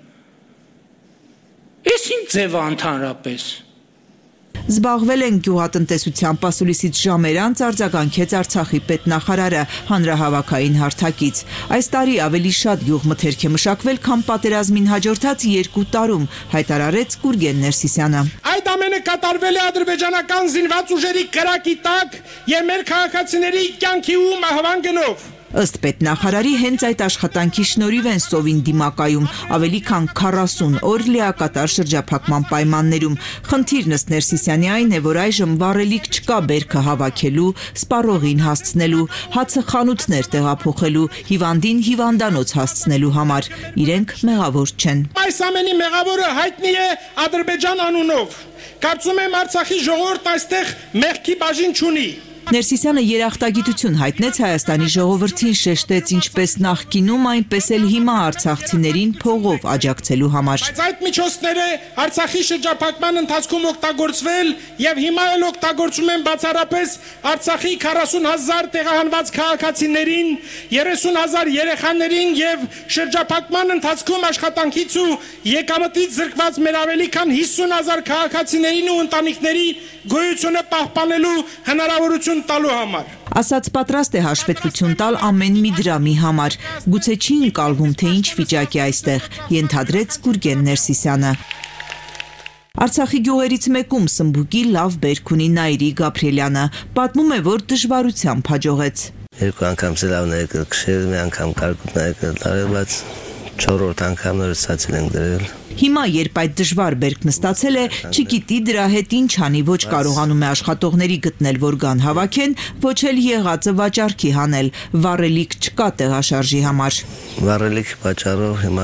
Էս ինչ ձև ընդհանրապես։ Զբաղվել են գյուղատնտեսությամբ, ասուլիսից ժամեր անց արձագանքեց Արցախի պետնախարարը հանրահավաքային հարթակից։ Այս տարի ավելի շատ գյուղմթերք է մշակվել, քան պատերազմին հաջորդած երկու տարում, հայտարարեց Գուրգեն Ներսիսյանը։ Այդ ամենը կատարվել է ադրբեջանական զինված ուժերի կրակի տակ եւ մեր քաղաքացիների կյանքի ու մահվան գնով։ Ըստ պետնախարարի հենց այդ աշխատանքի շնորհիվ են սովին դիմակայում ավելի քան քառասուն օր լիակատար շրջափակման պայմաններում։ Խնդիրն ըստ Ներսիսյանի այն է, որ այժմ վառելիք չկա բերքը հավաքելու, սպառողին հասցնելու, հացը խանութներ տեղափոխելու, հիվանդին հիվանդանոց հասցնելու համար։ Իրենք մեղավոր չեն։ Այս ամենի մեղավորը հայտնի է Ադրբեջան անունով։ Կարծում եմ Արցախի ժողովուրդն այստեղ մեղքի բաժին չունի։ Ներսիսյանը երախտագիտություն հայտնեց Հայաստանի ժողովրդին, շեշտեց ինչպես նախկինում, այնպես էլ հիմա արցախցիներին փողով աջակցելու համար։ Այդ միջոցները Արցախի շրջափակման ընթացքում օգտագործվել եւ հիմա էլ օգտագործում են բացառապես Արցախի քառասուն հազար տեղահանված քաղաքացիներին, երեսուն հազար երեխաներին եւ շրջափակման ընթացքում աշխատանքից ու եկամտից զրկված մեր ավելի քան հիսուն հազար քաղաքացիներին ու ընտանիքների գոյությունը պահպանելու հնարավորություն տալու համար։ Ասաց պատրաստ է հաշվետվություն տալ ամեն մի դրամի համար։ Գուցե չի ընկալվում, թե ինչ վիճակ է այստեղ, ենթադրեց Գուրգեն Ներսիսյանը։ Արցախի գյուղերից մեկում Սմբուկի լավ բերք ունի Նայիրի Գաբրիելյանը, պատմում է, որ դժվարությամբ հաջողեց։ Երկու անգամ սրավներ կրկշել, մի անգամ կարկուտներ կրտարել, բայց չորրորդ անգամ նորից ցածել ենք դրել։ Հիմա երբ այդ դժվար բերքն ստացել է, չգիտի դրա հետ ինչ անի, ոչ կարողանում է աշխատողների գտնել, որ գան հավաքեն, ոչ էլ եղածը վաճառքի հանել, վառելիք չկա տեղաշարժի համար։ Վառելիք վաճառող հիմա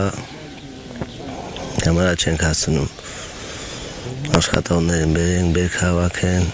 Համարա չենք հասնում, աշխատողներին բերեն, բերք հավաքեն,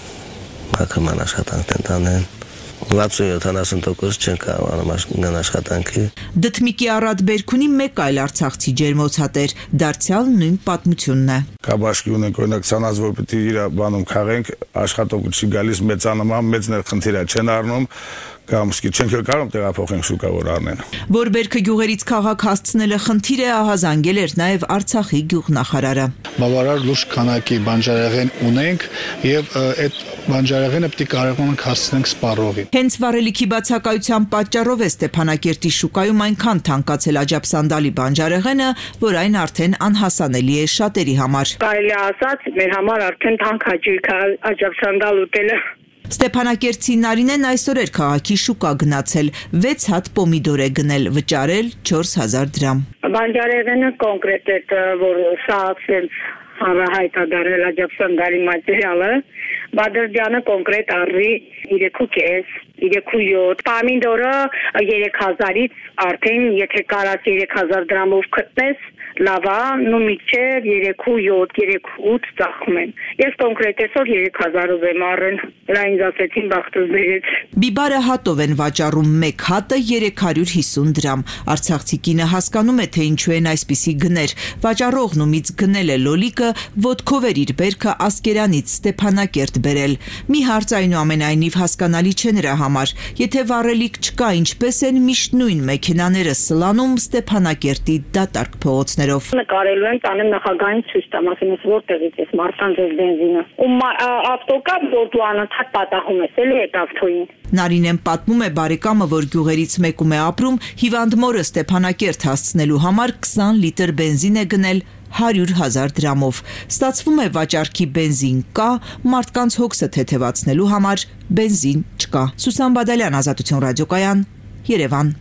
հակման աշխատանքն տանեն, վաթսուն-յոթանասուն տոկոս չեն կարողանում աշխատանքի։ Դդմիկի առատ բերք ունի մեկ այլ արցախցի ջերմոցատեր, դարձյալ նույն պատմությունն է։ Կաբաշկի ունենք, օրինակ ցանած, որ պետք է իր բանում քաղենք, աշխատողը չի գալիս, մեծանում, մեծն էլ խնդիր է, չեն առնում, կամ սկի չենք կարող տեղափոխենք շուկա որ առնեն։ Որ բերքը գյուղերից քաղաք հասցնելը խնդիր է, ահազանգել էր նաև Արցախի գյուղնախարարը։ Բավարար լուրջ քանակի բանջարեղեն ունենք եւ այդ բանջարեղենը պետք է կարողանանք հասցնենք սպառողին։ Հենց վառելիքի բացակայության պատճառով է Ստեփանակերտի շուկայում այնքան թանկացել աջապսանդալի բանջարեղենը, որ այն արդեն անհասանելի է շատերի համար։ Կարելի ասած, մեր համար արդեն թանկաճույք է աջապսանդալ ուտելը։ Ստեփանակերտցի Նարինեն այսօր էր քաղաքի շուկա գնացել, վեց հատ պոմիդոր է գնել, վճարել չորս հազար դրամ։ Բանջարեղենը կոնկրետ է, որ սա ասենց հանրահայտ է դարել աջապսանդալի մատերիալը, Բադրդյանը կոնկրետ առի երեք ու կես, երեք ու յոթ, պամիդորը երեք հազարից արդեն եթե կարած երեք հազար դրամով գտնես, լավա, նու միջև երեք ու յոթ, երեք ու ութ ծախում են։ Ես կոնկրետ այսօր երեք հազարով եմ առել, դա ինձ ասեցին բախտս բերեց։ Բիբարը հատով են վաճառում, մեկ հատը երեք հարյուր հիսուն դրամ։ Արցախցի կինը հասկանում է, թե ինչու են այսպիսի գներ։ Վաճառողն ումից գնել է լոլիկը, ոտքով էր իր բերքը Ասկերանից Ստեփանակերտ բերել։ Մի հարց այնուամենայնիվ հասկանալի չէ նրա համար։ Եթե վառելիք չկա, ինչպես են միշտ նույն մեքենաները սլանում Ստեփանակերտի դատարկ փողոցներով։ Նկարելու եմ տանեմ նախագահային ցույց տամ, ասեմ ես որտեղից ես մարդկանց ես բենզինը։ Ու ավտոկա որ դու անընդհատ պատահում ես, էլի այդ ավտոյին։ Նարինեն պատմում է բարեկամը, որ գյուղերից մեկում է ապրում, հիվանդ մորը Ստեփանակերտ հասցնելու համար քսան լիտր բենզին է գնել հարյուր հազար դրամով։ Ստացվում է վաճառքի բենզին կա, մարդկանց հոգսը թեթևացնելու համար բենզին չկա։ Սուսան Բադալյան, Ազատություն ռադիոկայան, Երևան։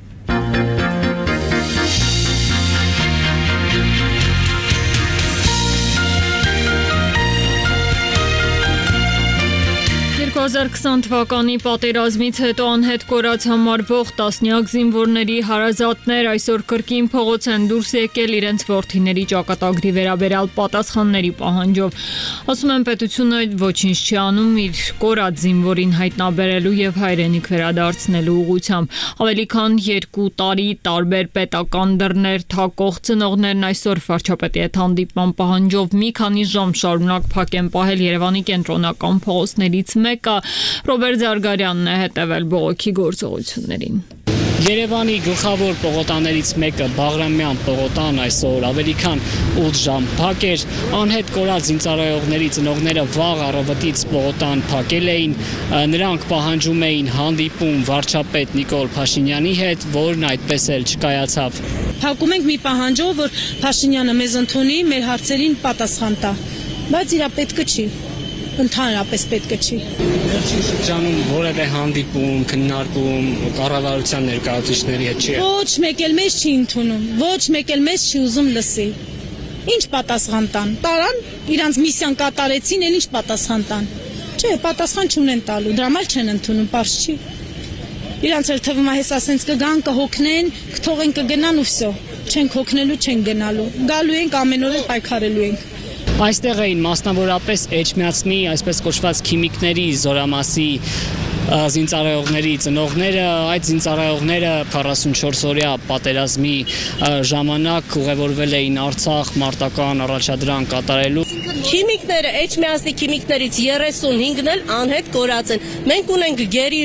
երկու հազար քսան թվականի պատերազմից հետո անհետ կորած համարվող տասնյակ զինվորների հարազատներ այսօր կրկին փողոց են դուրս եկել իրենց որդիների ճակատագրի վերաբերյալ պատասխանների պահանջով։ Ասում են պետությունը ոչինչ չի անում իր կորած զինվորին հայտնաբերելու եւ հայրենիք վերադարձնելու ուղղությամբ։ Ավելի քան երկու տարի տարբեր պետական դռներ թակող ծնողներն այսօր վարչապետի հետ հանդիպման պահանջով մի քանի ժամ շարունակ փակ են պահել Երևանի կենտրոնական փողոցներից մեկը։ Ռոբերտ Զարգարյանն է հետևել բողոքի գործողություններին։ Երևանի գլխավոր պողոտաներից մեկը Բաղրամյան պողոտան այսօր ավելի քան ութ ժամ փակ էր, անհետ կորած զինծառայողների ծնողները վաղ առավոտից պողոտան փակել էին, նրանք պահանջում էին հանդիպում վարչապետ Նիկոլ Փաշինյանի հետ, որն այդպես էլ չկայացավ։ Փակում ենք մի պահանջով, որ Փաշինյանը մեզ ընդունի, մեր հարցերին պատասխան տա, բայց իրա պետքը չի։ Ընդհանրապես պետք չի։ Վերջին շրջանում որևէ հանդիպում, քննարկում կառավարության ներկայացուցիչների հետ չի։ Ոչ մեկ էլ մեզ չի ընդունում, ոչ մեկ էլ մեզ չի ուզում լսի։ Ինչ պատասխան տան։ Տարան, իրանց միսիան կատարեցին, էլ ինչ պատասխան տան։ Չէ, պատասխան չունեն տալու, դրա մալ չեն ընդունում, պարզ չի։ Իրանց էլ թվում է հես ասենց կգան, կհոգնեն, կթողեն կգնան ու վсё։ Չենք հոգնելու, չենք գնալու։ Գալու ենք ամեն օր պայքարելու ենք։ Այստեղ էին մասնավորապես Էջմիածնի, այսպես կոչված քիմիկների զորամասի զինծառայողների ծնողները, այդ զինծառայողները քառասունչորս օրյա պատերազմի ժամանակ ուղևորվել էին Արցախ մարտական առաջադրանք կատարելու։ Քիմիկները, Էջմիածնի քիմիկներից երեսունհինգն էլ անհետ կորած են։ Մենք ունենք գերի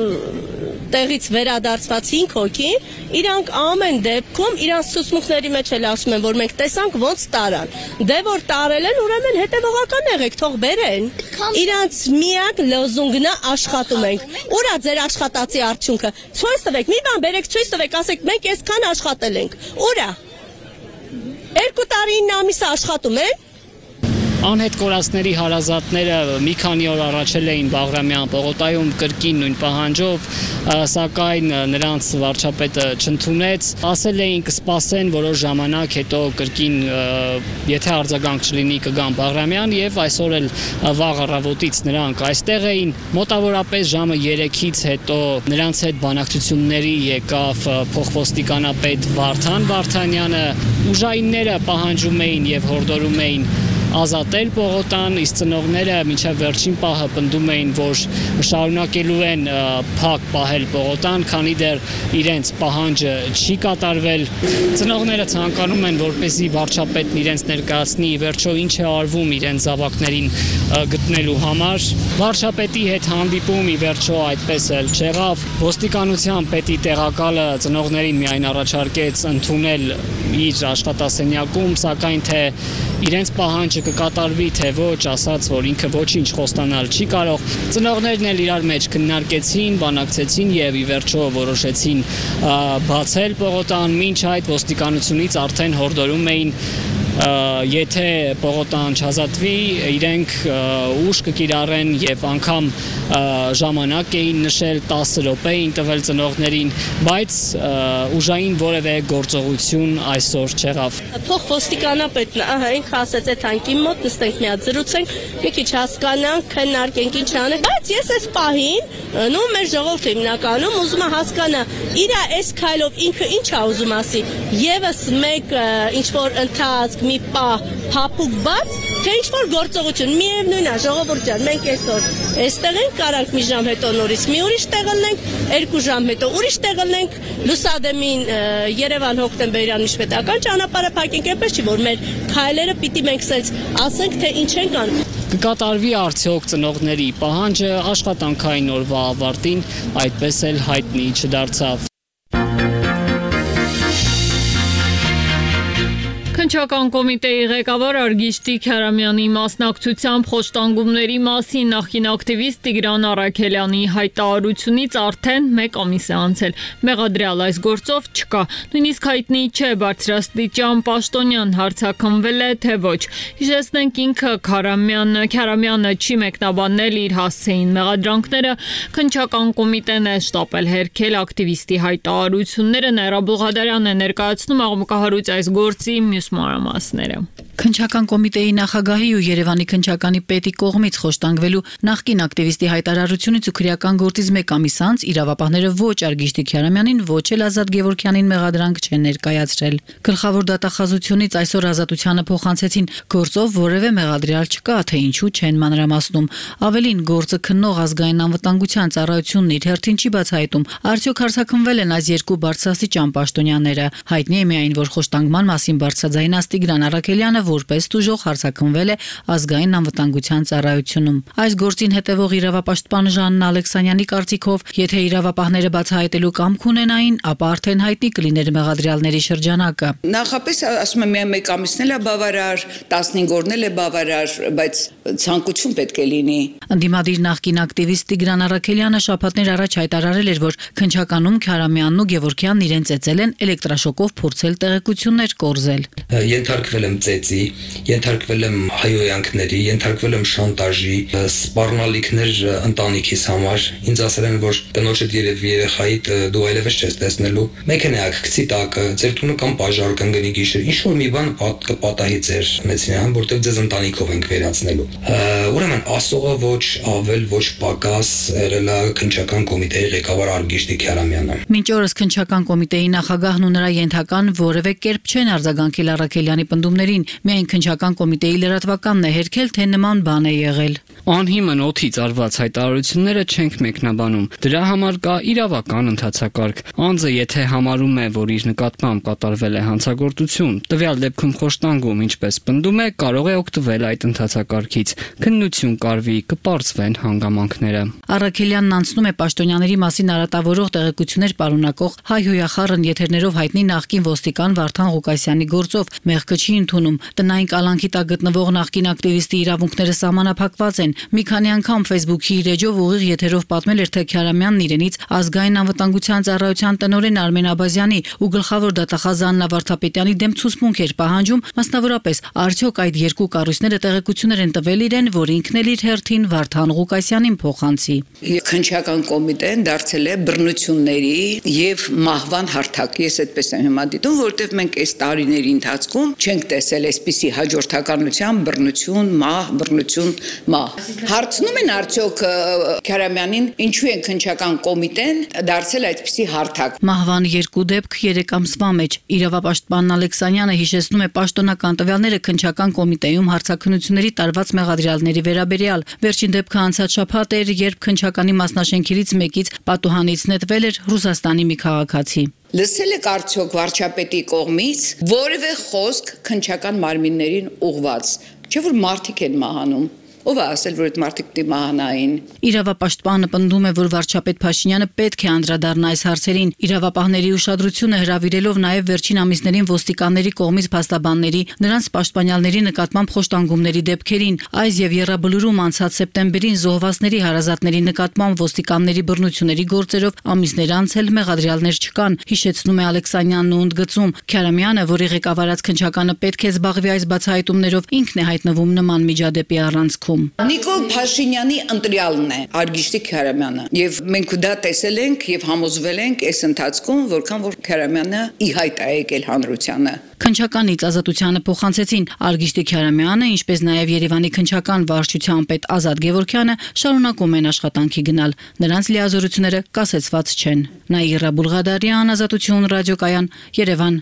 տեղից վերադարձված հինգ հոգի, իրանք ամեն դեպքում իրանց ցուցմունքների մեջ էլ ասում են, որ մենք տեսանք ոնց տարան։ Դե որ տարել են, ուրեմն հետևողական եղեք, թող բերեն։ Իրանց միակ լոզունգն է աշխատում ենք։ Ուր է ձեր աշխատածի արդյունքը։ Ցույց տվեք, մի բան բերեք, ցույց տվեք, ասեք մենք այսքան աշխատել ենք։ Ուր է։ Երկու տարի ինը ամիս աշխատում են։ Անհետ կորածների հարազատները մի քանի օր առաջել էին Բաղրամյան պողոտայում կրկին նույն պահանջով, սակայն նրանց վարչապետը չընդունեց, ասել էին կսպասեն որոշ ժամանակ, հետո կրկին եթե արձագանք չլինի կգան Բաղրամյան եւ այսօր էլ վաղ առավոտից նրանք այստեղ էին, մոտավորապես ժամը երեքից հետո նրանց հետ բանակցությունների եկավ փոխոստիկանապետ Վարդան Վարդանյանը, ուժայինները պահանջում էին եւ հորդորում էին ազատել պողոտան, իսկ ծնողները մինչև վերջին պահը պնդում էին, որ շարունակելու են փակ պահել պողոտան, քանի դեռ իրենց պահանջը չի կատարվել։ Ծնողները ցանկանում են, որպեսզի վարչապետն իրենց ներկայացնի վերջո ինչ է արվում իրենց զավակներին գտնելու համար։ Վարչապետի հետ հանդիպում ի վերջո այդպես էլ չեղավ։ Ոստիկանության պետի տեղակալը ծնողներին միայն առաջարկեց ընդունել իր աշխատասենյակում, սակայն թե իրենց պահանջը կկատարվի թե ոչ, ասաց, որ ինքը ոչինչ խոստանալ չի կարող։ Ծնողներն էլ իրար մեջ քննարկեցին, բանակցեցին եւ ի վերջո որոշեցին բացել պողոտան, մինչ այդ ոստիկանությունից արդեն հորդորում էին եթե պողոտան չազատվի, իրենք ուժ կկիրառեն եւ անգամ ժամանակ էին նշել տասը րոպե էին տվել ծնողներին, բայց ուժային որևէ գործողություն այսօր չեղավ։ Փոխ ոստիկանապետն ահա ինքը ասեց այդ հանկի մոտ նստենք միած զրուցենք, մի քիչ հասկանանք, քննարկենք ինչ անենք, բայց ես այս պահին նո մեր ժողովուրդը հիմնականում ուզում է հասկանա իր այս քայլով ինքը ինչ է ուզում ասի, եւս մեկ ինչ որ ընթացք մի պահ փափուկ բաց, թե ինչ որ գործողություն, միևնույն է, ժողովուրդ ջան, մենք այսօր այստեղ ենք, կարանք մի ժամ հետո նորից մի ուրիշ տեղ ելնենք, երկու ժամ հետո ուրիշ տեղ ելնենք, լուսադեմին Երևան հոկտեմբերյան միջպետական ճանապարհը փակենք, այնպես չի, որ մեր քայլերը պիտի մենք սենց ասենք, թե ինչ ենք անում։ Կկատարվի արդյոք ծնողների պահանջը աշխատանքային օրվա ավարտին այդպես էլ հայտնի չդարձավ։ Քննչական կոմիտեի ղեկավար Արգիշտի Քարամյանի մասնակցությամբ խոշտանգումների մասին նախկին ակտիվիստ Տիգրան Առաքելյանի հայտարարությունից արդեն մեկ ամիս է անցել։ Մեղադրյալ այս գործով չկա։ Նույնիսկ հայտնի չէ բարձրաստիճան պաշտոնյան հարձակումվել է թե ոչ։ Հիշեցնենք ինքը Քարամյանը Քարամյանը չի մեկնաբանել իր հասցեին մեղադրանքները, քննչական կոմիտեն է շտապել հերքել ակտիվիստի հայտարարությունները, Նաիրա Բուղադարյանն է ներկայացնում աղմկահարույց այս գործի մյուս մանրամասները։ Քննչական կոմիտեի նախագահի ու Երևանի քննչականի պետի կողմից խոշտանգվելու նախկին ակտիվիստի հայտարարությունից ու քրեական գործից մեկ ամիս անց իրավապահները ոչ Արգիշտի Քարամյանին, ոչ էլ Ազատ Գևորգյանին մեղադրանք չեն ներկայացրել։ Գլխավոր դատախազությունից այսօր Ազատությանը փոխանցեցին գործով որևէ մեղադրյալ չկա, թե ինչու չեն մանրամասնում։ Ավելին, գործը քննող ազգային անվտանգության ծառայությունն իր հերթին չի բացահայտում, արդյոք հարձակումվել են այս երկու բարձրաստիճան պաշտոնյաները։ Հայտնի է միայն, որ խոշտանգման մասին բարձրաձայնած Տիգրան Առաքելյանը որպես տուժող հարձակումվել է ազգային անվտանգության ծառայությունում։ Այս գործին հետևող իրավապաշտպան Ժաննա Ալեքսանյանի կարծիքով, եթե իրավապահները բացահայտելու կամք ունենային, ապա արդեն հայտնի կլիներ մեղադրյալների շրջանակը։ Նախապես ասում եմ միայն մեկ ամիսն էլ է բավարար, տասնհինգ օրն էլ է բավարար, բայց ցանկություն պետք է լինի։ Ընդդիմադիր նախկին ակտիվիստ Տիգրան Առաքելյանը շաբաթներ առաջ հայտարարել էր, որ քննչականում Քարամյանն ու Գևորգյանն իրենց ծեծել են էլեկտրաշոկով փորձել տեղեկություններ կորզել։ Ենթարկվել եմ ծեծի, ենթարկվել եմ հայոյանքների, ենթարկվել եմ շանտաժի, սպառնալիքներ ընտանիքիս համար։ Ինձ ասել են, որ տնոջդ երևի երեխայիդ դու այլևս չես տեսնելու։ Մեքենայակ գցի տակը, ձեր տունը կամ բաժար կընկնի գիշեր, ինչ որ մի բան կպատահի ձեր մեծին, որտեղ ձեզ ընտանիքով ենք վերացնելու։ Ուրեմն ասողը ոչ ավել, ոչ պակաս եղել է քննչական կոմիտեի ղեկավար Արգիշտի Քարամյանը։ Մինչ օրս քննչական կոմիտեի նախագահն ու նրա ենթական որևէ կերպ չեն արձագանքել Առաքելյանի պնդումներին, միայն քննչական կոմիտեի լրատվականն է հերքել, թե նման բան է եղել։ Անհիմն օդից արված հայտարարությունները չենք մեկնաբանում։ Դրա համար կա իրավական ընթացակարգ։ Անձը եթե համարում է, որ իր նկատմամբ կատարվել է հանցագործություն, տվյալ դեպքում խոշտանգում, ինչպես պնդում է, կարող է օգտվել այդ ընթացակարգից։ Քննություն կարվի, կպարզվեն հանգամանքները։ Առաքելյանն անցնում է պաշտոնյաների մասին արատավորող տեղեկություններ պարունակող հայ-հոյախառն եթերներով հայտնի նախկին ոստիկան Վարդան Ղուկասյանի գործով։ Մեղքը չի ընդունում։ Տնային կալանքի տակ գտնվող նախկին ակտիվիստի իրավունքները սահմանափակված են, Մի քանի անգամ Facebook-ի իր էջով ուղիղ եթերով պատմել էր, թե Քարամյանն իրենից ազգային անվտանգության ծառայության տնօրեն Արմեն Աբազյանի ու գլխավոր դատախազ Աննա Վարդապետյանի դեմ ցուցմունք էր պահանջում, մասնավորապես արդյոք այդ երկու կառույցները տեղեկություններ են տվել իրեն, որ ինքն էլ իր հերթին Վարդան Ղուկասյանին փոխանցի։ Քննչական կոմիտեն դարձել է բռնությունների եւ մահվան հարթակ։ Ես այդպես եմ հիմա դիտում, որովհետեւ մենք այս տարիների ընթացքում չենք տեսել այսպիսի հաջորդականության բռնություն, մահ, բռնություն, մահ։ Հարցնում են արդյոք Քարամյանին ինչու են քննչական կոմիտեն դարձել այսպիսի հարթակ։ Մահվան երկու դեպք երեք ամսվա մեջ։ Իրավապաշտպան Ալեքսանյանը հիշեցնում է պաշտոնական տվյալները քննչական կոմիտեում հարցաքննությունների տարված մեղադրյալների վերաբերյալ։ Վերջին դեպքը անցած շաբաթ էր, երբ քննչականի մասնաշենքերից մեկից պատուհանից նետվել էր Ռուսաստանի մի քաղաքացի։ Լսել եք արդյոք վարչապետի կողմից որևէ խոսք քննչական մարմիններին ուղված, չէ՞ որ մարդիկ են մահանում։ Ով է ասել, որ այդ մարդիկ պիտի մահանային։ Իրավապաշտպանը պնդում է, որ վարչապետ Փաշինյանը պետք է անդրադառնա այս հարցերին, իրավապահների ուշադրությունը հրավիրելով նաև վերջին ամիսներին ոստիկանների կողմից փաստաբանների, նրանց պաշտպանյալների նկատմամբ խոշտանգումների դեպքերին, այս եւ եռաբլուրում անցած սեպտեմբերին զոհվածների հարազատների նկատմամբ ոստիկանների բռնությունների գործերով ամիսներ անց էլ մեղադրյալներ չկան, հիշեցնում է Ալեքսանյանն ու ընդգծում, Քարամյանը, որի ղեկավարած քննչականը պետք է զբաղվի այս բացահայտումներով, ինքն է հայտնվում նման միջադեպի առանցքում։ Նիկոլ Փաշինյանի ընտրյալն է Արգիշտի Քարամյանը եւ մենք դա տեսել ենք եւ համոզվել ենք այս ընթացքում, որքան որ Քարամյանը ի հայտ է եկել հանրությանը։ Քննչականից ազատությանը փոխանցեցին Արգիշտի Քարամյանը, ինչպես նաև Երևանի քննչական վարչության պետ Ազատ Գևորգյանը շարունակում են աշխատանքի գնալ։ Նրանց լիազորությունները կասեցված չեն։ Նաիրա Բուլղադարյան, Ազատություն ռադիոկայան, Երևան։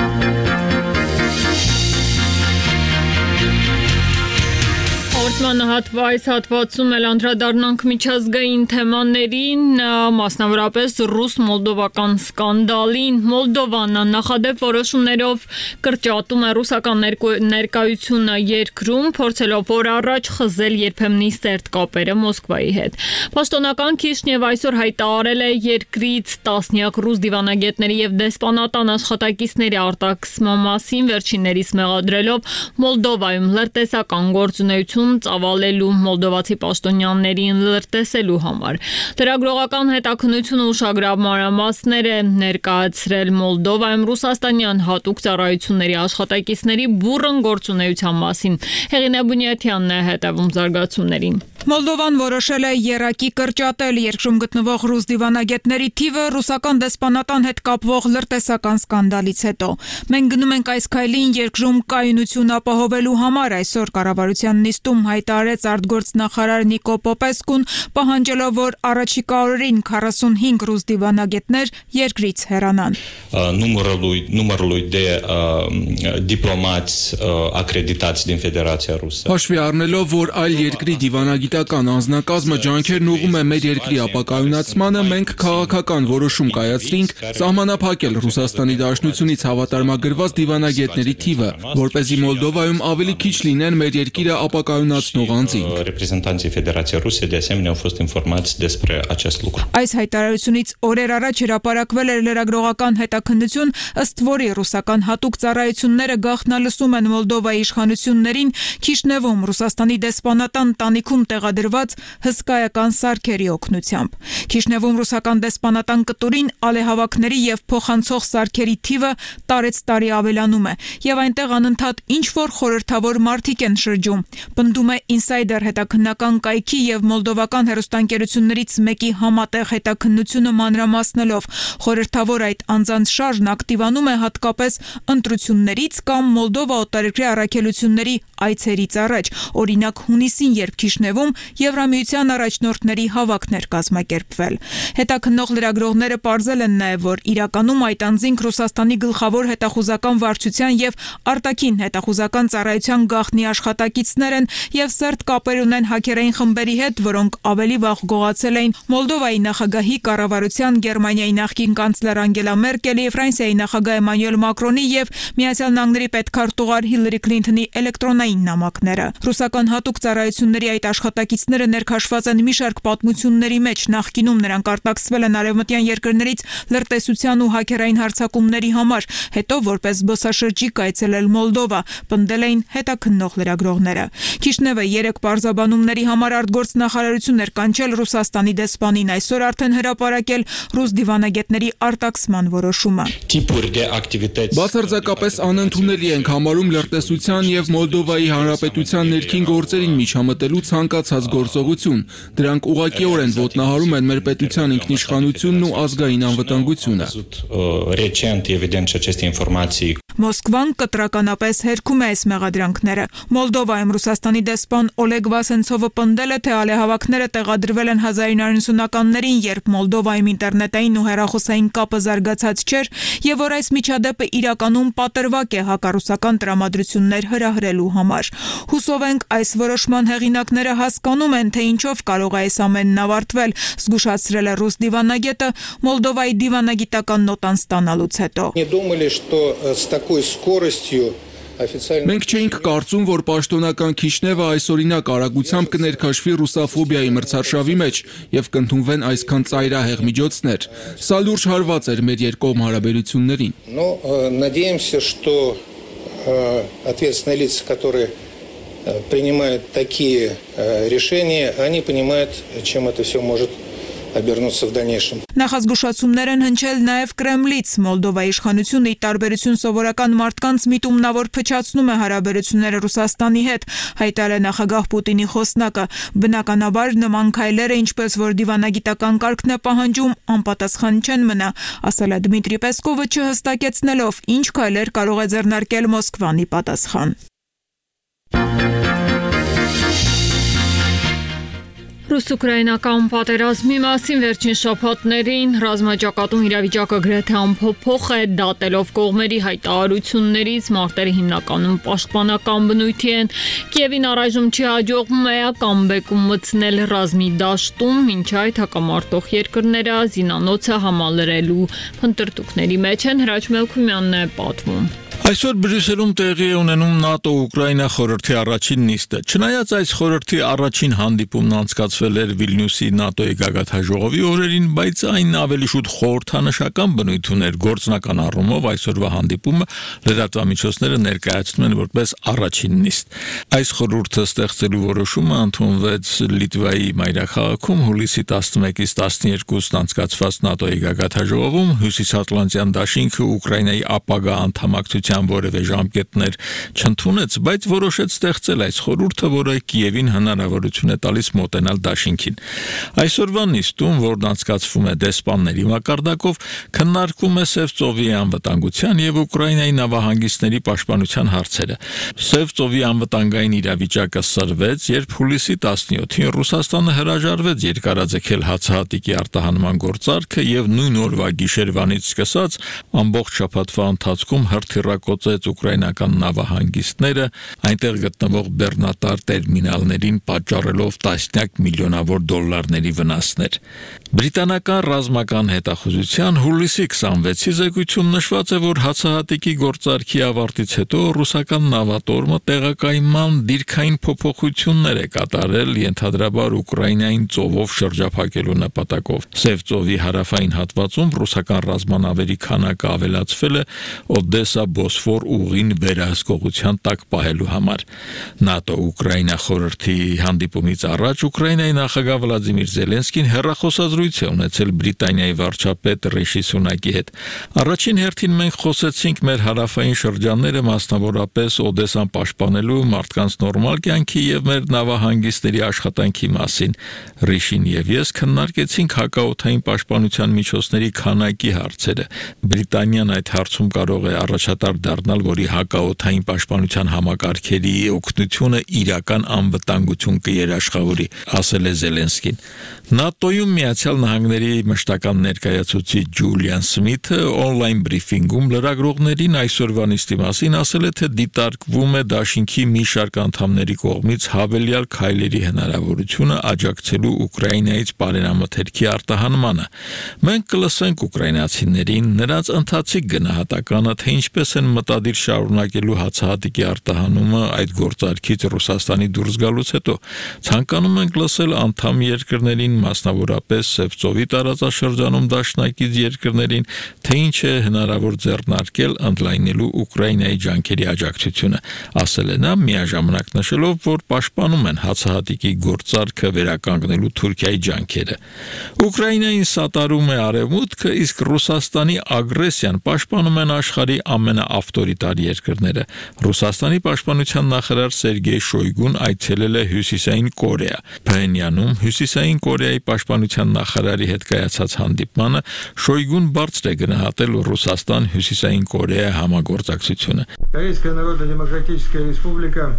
Հատվայց հատվածում էլ անդրադառնանք միջազգային թեմաներին, մասնավորապես ռուս-մոլդովական սկանդալին։ Մոլդովան նախադեպ որոշումներով կրճատում է ռուսական ներկայությունը երկրում, փորձելով օր առաջ խզել երբեմնի սերտ կապերը Մոսկվայի հետ։ Պաշտոնական Քիշնև այսօր հայտարարել է երկրից տասնյակ ռուս դիվանագետների եւ դեսպանատան աշխատակիցների արտաքսման մասին, վերջիններիս մեղադրելով Մոլդովայում լրտեսական գործունեություն ծավալելու մոլդովացի պաշտոնյաներին լրտեսելու համար։ Լրագրողական հետաքննությունը ուշագրավ մանրամասներ է ներկայացրել Մոլդովայում ռուսաստանյան հատուկ ծառայությունների աշխատակիցների բուռն գործունեության մասին։ Հեղինե Բունյաթյանն է հետևում զարգացումներին։ Մոլդովան որոշել է եռակի կրճատել երկրում գտնվող ռուս դիվանագետների թիվը ռուսական դեսպանատան հետ կապվող լրտեսական սկանդալից հետո։ Մենք գնում ենք այս քայլին երկրում կայունություն ապահովելու համար, այսօր կառավարության նիստում հայտարարեց արտգործնախարար Նիկո Պոպեսկուն, պահանջելով, որ առաջիկա օրերին քառասունհինգ ռուս դիվանագետներ երկրից հեռանան։ Numărului de diplomați acreditați din Federația Rusă. Հաշվի առնելով, որ այլ երկրի դիվանագիտական անձնակազմը ջանքեր ուղղում է մեր երկրի ապակայունացմանը, մենք քաղաքական որոշում կայացրինք սահմանափակել Ռուսաստանի Դաշնությունից հավատարմագրված դիվանագետների թիվը, որպեսզի Մոլդովայում ավելի քիչ լինեն մեր երկիրը ապակայունացնող անձինք։ Reprezentanții Federației Ruse de asemenea au fost informați despre acest lucru. Այս հայտարարությունից օրեր առաջ հրապարակվել էր լրագրողական հետաքննություն, ըստ որի ռուսական հատուկ ծառայությունները գաղտնալսում են Մոլդովայի իշխանություններին Քիշնևում Ռուսաստանի դեսպանատան տանիքում տեղադրված հսկայական սարքերի օգնությամբ։ Քիշնևում ռուսական դեսպանատան կտուրին ալեհավաքների եւ փոխանցող սարքերի թիվը տարեց տարի ավելանում է, եւ այնտեղ անընդհատ ինչ որ խորհրդավոր մարդիկ են շրջում։ Պնդում է Insider հետաքննական կայքի եւ մոլդովական հեռուստաընկերություններից մեկի համատեղ հետաքննությունը մանրամասնելով, խորհրդավոր այդ անձանց շարժն ակտիվանում է հատկապես ընտրություններից կամ Մոլդովա օտարերկրյա առաքելությունների այցերից առաջ, օրինակ հունիսին, երբ Քիշնևում Եվրամիության առաջնորդների հավաքներ կազմակերպվել։ Հետաքննող լրագրողները պարզել են նաև, որ իրականում այդ անձինք Ռուսաստանի գլխավոր հետախուզական վարչության եւ արտաքին հետախուզական ծառայության գաղտնի աշխատակիցներ են եւ սերտ կապեր ունեն հաքերային խմբերի հետ, որոնք ավելի վաղ գողացել էին Մոլդովայի նախագահի կառավարության, Գերմանիայի նախկին կանցլեր Անգելա Մերկելի, Ֆրանսիայի նախագահ Էմանուել Մակրոնի եւ Միացյալ Նահանգների պետքարտուղար Հիլարի Քլինթոնի էլեկտրոնային նամակները։ Ռուսական հատուկ ծառայությունների այդ աշխատակիցները ներքաշված են մի շարք պատմությունների մեջ, նախկինում նրանք արտաքսվել են արևմտյան երկրներից լրտեսության ու հաքերային հարձակումների համար, հետո որպես զբոսաշրջիկ այցելել Մոլդովա, պնդել էին հետաքննող լրագրողները։ Քիշնևը երեք պարզաբանումների համար արտգործնախարարություն էր կանչել Ռուսաստանի դեսպանին, այսօր արդեն հրապարակել ռուս դիվանագետների արտաքսման որոշումը։ Բացարձակապես անընդունելի ենք համարում լրտեսության եւ Մոլդովայի Հանրապետության ներքին գործերին միջամտելու ցանկացած գործողություն։ Դրանք ուղղակիորեն ոտնահարում են մեր պետության ինքնիշխանությունն ու ազգային անվտանգությունը։ Մոսկվան կտրականապես հերքում է այս մեղադրանքները։ Մոլդովայում Ռուսաստանի դեսպան Օլեգ Վասենցովը պնդել է, թե ալեհավաքները տեղադրվել են հազար ինը հարյուր ությանասունականներին, երբ Մոլդովայում ինտերնետային ու հեռախոսային կապը զարգացած չէր, եւ որ այս միջադեպը իրականում պատրվակ է հակառուսական տրամադրություններ հրահրելու համար։ Հուսով ենք այս որոշման հեղինակները հասկանում են, թե ինչով կարող է այս ամենն ավարտվել, զգուշացրել է ռուս դիվանագետը Մոլդովայի դիվանագիտական նոտան ստանալուց հետո։ Մենք չէինք կարծում, որ պաշտոնական Քիշնևը այսօրինակ արագությամբ կներքաշվի ռուսաֆոբիայի մրցարշավի մեջ եւ կընդունվեն այսքան ծայրահեղ միջոցներ։ Սա լուրջ հարված էր մեր երկկողմ հարաբերություններին։ принимают такие решения, они понимают, чем это все может обернуться в дальнейшем. Նախազգուշացումներ են հնչել նաև Կրեմլից։ Մոլդովայի իշխանությունը ի տարբերություն սովորական մարդկանց միտումնավոր փչացնում է հարաբերությունները Ռուսաստանի հետ, հայտարարել է նախագահ Պուտինի խոսնակը։ Բնականաբար նման քայլերը, ինչպես որ դիվանագիտական կարգն է պահանջում, անպատասխան չեն մնա, ասել է Դմիտրի Պեսկովը, չհստակեցնելով ինչ քայլեր կարող է ձեռնարկել Մոսկվան ի պատասխան։ Ռուս-ուկրաինական պատերազմի մասին վերջին շաբաթներին ռազմաճակատում իրավիճակը գրեթե անփոփոխ է, դատելով կողմերի հայտարարություններից, մարտերը հիմնականում պաշտպանական բնույթի են։ Կիևին առայժմ չի հաջողվում էական բեկում մտցնել ռազմի դաշտում, մինչ այդ հակամարտող երկրները զինանոցը համալրելու փնտրտուքների մեջ են։ Հրաչ Մելքումյանն է պատմում։ Այսօր Բրյուսելում տեղի է ունենում ՆԱՏՕ-Ուկրաինա խորհրդի առաջին նիստը։ Չնայած այս խորհրդի առաջին հանդիպումն անցկացվել էր Վիլնյուսի ՆԱՏՕ-ի գագաթնաժողովի օրերին, բայց այն ավելի շուտ խորհրդանշական բնույթ ուներ գործնական առումով այսօրվա հանդիպումը լրատվամիջոցները ներկայացնում են որպես առաջին նիստ։ Այս խորհուրդը ստեղծելու որոշումը ընդունվեց Լիտվայի մայրաքաղաքում հուլիսի տասնմեկից տասներկուսին անցկացված ՆԱՏՕ-ի գագաթնաժողովում Հյուսիսատլանտյան դաշինքը Ուկրաինայի ապագա անդամակցության որևէ ժամկետներ չընդունեց, բայց որոշեց ստեղծել այս խորհուրդը, որը Կիևին հնարավորություն է տալիս մոտենալ դաշինքին։ Այսօրվա նիստում, որն անցկացվում է դեսպանների մակարդակով, քննարկվում է Սև ծովի անվտանգության եւ Ուկրաինայի նավահանգիստների պաշտպանության հարցերը։ Սև ծովի անվտանգային իրավիճակը սրվեց, երբ հուլիսի տասնյոթին Ռուսաստանը հրաժարվեց երկարաձգել հացահատիկի արտահանման գործարքը եւ նույն օրվա գիշերվանից սկսած ամբողջ շաբաթվա ընթացքում հրթիռակոծեց ուկրաինական նավահանգիստները, այնտեղ գտնվող բեռնատար տերմինալներին պատճառելով տասնյակ միլիոնավոր դոլարների վնասներ։ Բրիտանական ռազմական հետախուզության հուլիսի քսանվեցի զեկույցում նշված է, որ հացահատիկի գործարքի ավարտից հետո ռուսական նավատորմը տեղակայման դիրքային փոփոխություններ է կատարել ենթադրաբար Ուկրաինային ծովով շրջափակելու նպատակով։ Սև ծովի հարավային հատվածում ռուսական ռազմանավերի քանակը ավելացվել է Օդեսա Բոսֆոր ուղին վերահսկողության տակ պահելու համար։ ՆԱՏՕ-Ուկրաինա խորհրդի հանդիպումից առաջ Ուկրաինայի նախագահ Վլադիմիր Զելենսկին հեռախոսազրույց է ունեցել Բրիտանիայի վարչապետ Ռիշի Սունակի հետ։ Առաջին հերթին մենք խոսեցինք մեր հարավային շրջանները, մասնավորապես Օդեսան պաշտպանելու, մարդկանց նորմալ կյանքի եւ մեր նավահանգիստների աշխատանքի մասին։ Ռիշին եւ ես քննարկեցինք հակաօդային պաշտպանության միջոցների քանակի հարցերը։ Բրիտանիան այդ հարցում կարող է առաջատար դառնալ, որի հակաօդային պաշտպանության համակարգերի օգնությունը իրական անվտանգություն կերաշխավորի, ասել է Զելենսկին։ ՆԱՏՕ-ում Միացյալ Նահանգների մշտական ներկայացուցիչ Ջուլիան Սմիթը օնլայն բրիֆինգում լրագրողներին այսօրվա նիստի մասին ասել է, թե դիտարկվում է դաշինքի մի շարք անդամների կողմից հավելյալ քայլերի հնարավորությունը աջակցելու Ուկրաինայից բարենամթերքի արտահանմանը։ Մենք կլսենք ուկրաինացիներին, նրանց ընթացիկ գնահատականը, թե ինչպես են մտադիր շարունակելու հացահատիկի արտահանումը այդ գործարքից Ռուսաստանի դուրս գալուց հետո։ Ցանկանում ենք լսել անդամ երկրներին, մասնավորապես Ասև ծովի տարածաշրջանում դաշնակից երկրներին, թե ինչ է հնարավոր ձեռնարկել ընդլայնելու Ուկրաինայի ջանքերի աջակցությունը, ասել է նա, միաժամանակ նշելով, որ պաշտպանում են հացահատիկի գործարքը վերականգնելու Թուրքիայի ջանքերը։ Ուկրաինային սատարում է Արևմուտքը, իսկ Ռուսաստանի ագրեսիան պաշտպանում են աշխարհի ամենաավտորիտար երկրները։ Ռուսաստանի պաշտպանության նախարար Սերգեյ Շոյգուն այցելել է Հյուսիսային Կորեա։ Փհենյանում Հյուսիսային Կորեայի պաշտպանության նախարարի հետ կայացած հանդիպմանը Շոյգուն բարձր է գնահատել Ռուսաստան-Հյուսիսային Կորեա համագործակցությունը։ Корейская Народно-Демократическая Республика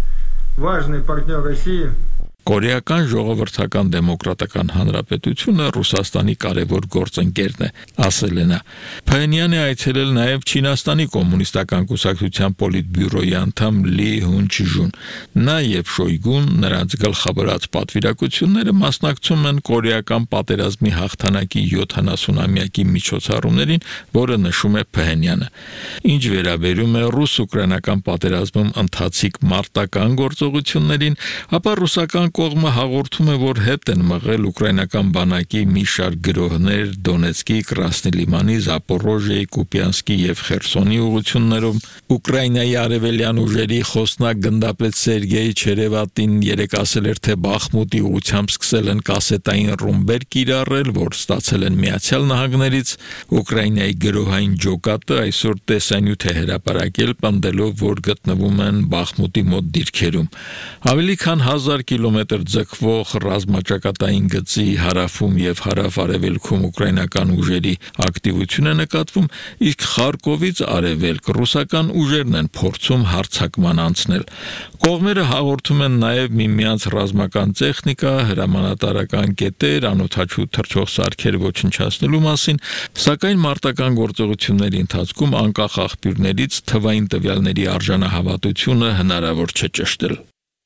важный партнер России. Կորեական ժողովրդական դեմոկրատական հանրապետությունը Ռուսաստանի կարևոր գործընկերն է, ասել է նա։ Փհենյանը այցելել նաև Չինաստանի կոմունիստական կուսակցության պոլիտբյուրոյի անդամ Լի Հունչժուն։ Նա եւ Շոյգուն նրանց գլխավորած պատվիրակությունները մասնակցում են կորեական պատերազմի հաղթանակի յոթանասունամյակի միջոցառումներին, որը նշում է Փհենյանը։ Ինչ վերաբերում է ռուս-ուկրաինական պատերազմում ընթացիկ մարտական գործողություններին, ապա ռուսական կողմը հաղորդում է, որ հետ են մղել ուկրաինական բանակի մի շարք գրոհներ Դոնեցկի, Կրասնի Լիմանի, Զապորոժիայի, Կուպյանսկի եւ Խերսոնի ուղություններում։ Ուկրաինայի արևելյան ուժերի խոսնակ գնդապետ Սերգեյ Չերևատին երեկ ասել էր, թե Բախմուտի ուղությամբ սկսել են կասետային ռումբեր կիրառել, որ ստացել են Միացյալ Նահանգներից։ Ուկրաինայի գրոհային ջոկատը այսօր տեսանյութ է հրապարակել, պնդելով, որ գտնվում են Բախմուտի մոտ դիրքերում։ Ավելի քան հազար կիլոմետր ձգվող ռազմաճակատային գծի հարավում եւ հարավ-արևելքում ուկրաինական ուժերի ակտիվություն է նկատվում, իսկ Խարկովից արևելք ռուսական ուժերն են փորձում հարձակման անցնել։ Կողմերը հաղորդում են նաեւ միմյանց ռազմական տեխնիկա, հրամանատարական կետեր, անօթաչու թռչող սարքեր ոչնչացնելու մասին, սակայն մարտական գործողությունների ընթացքում անկախ աղբյուրներից թվային տվյալների արժանահավատությունը հնարավոր չէ ճշտել։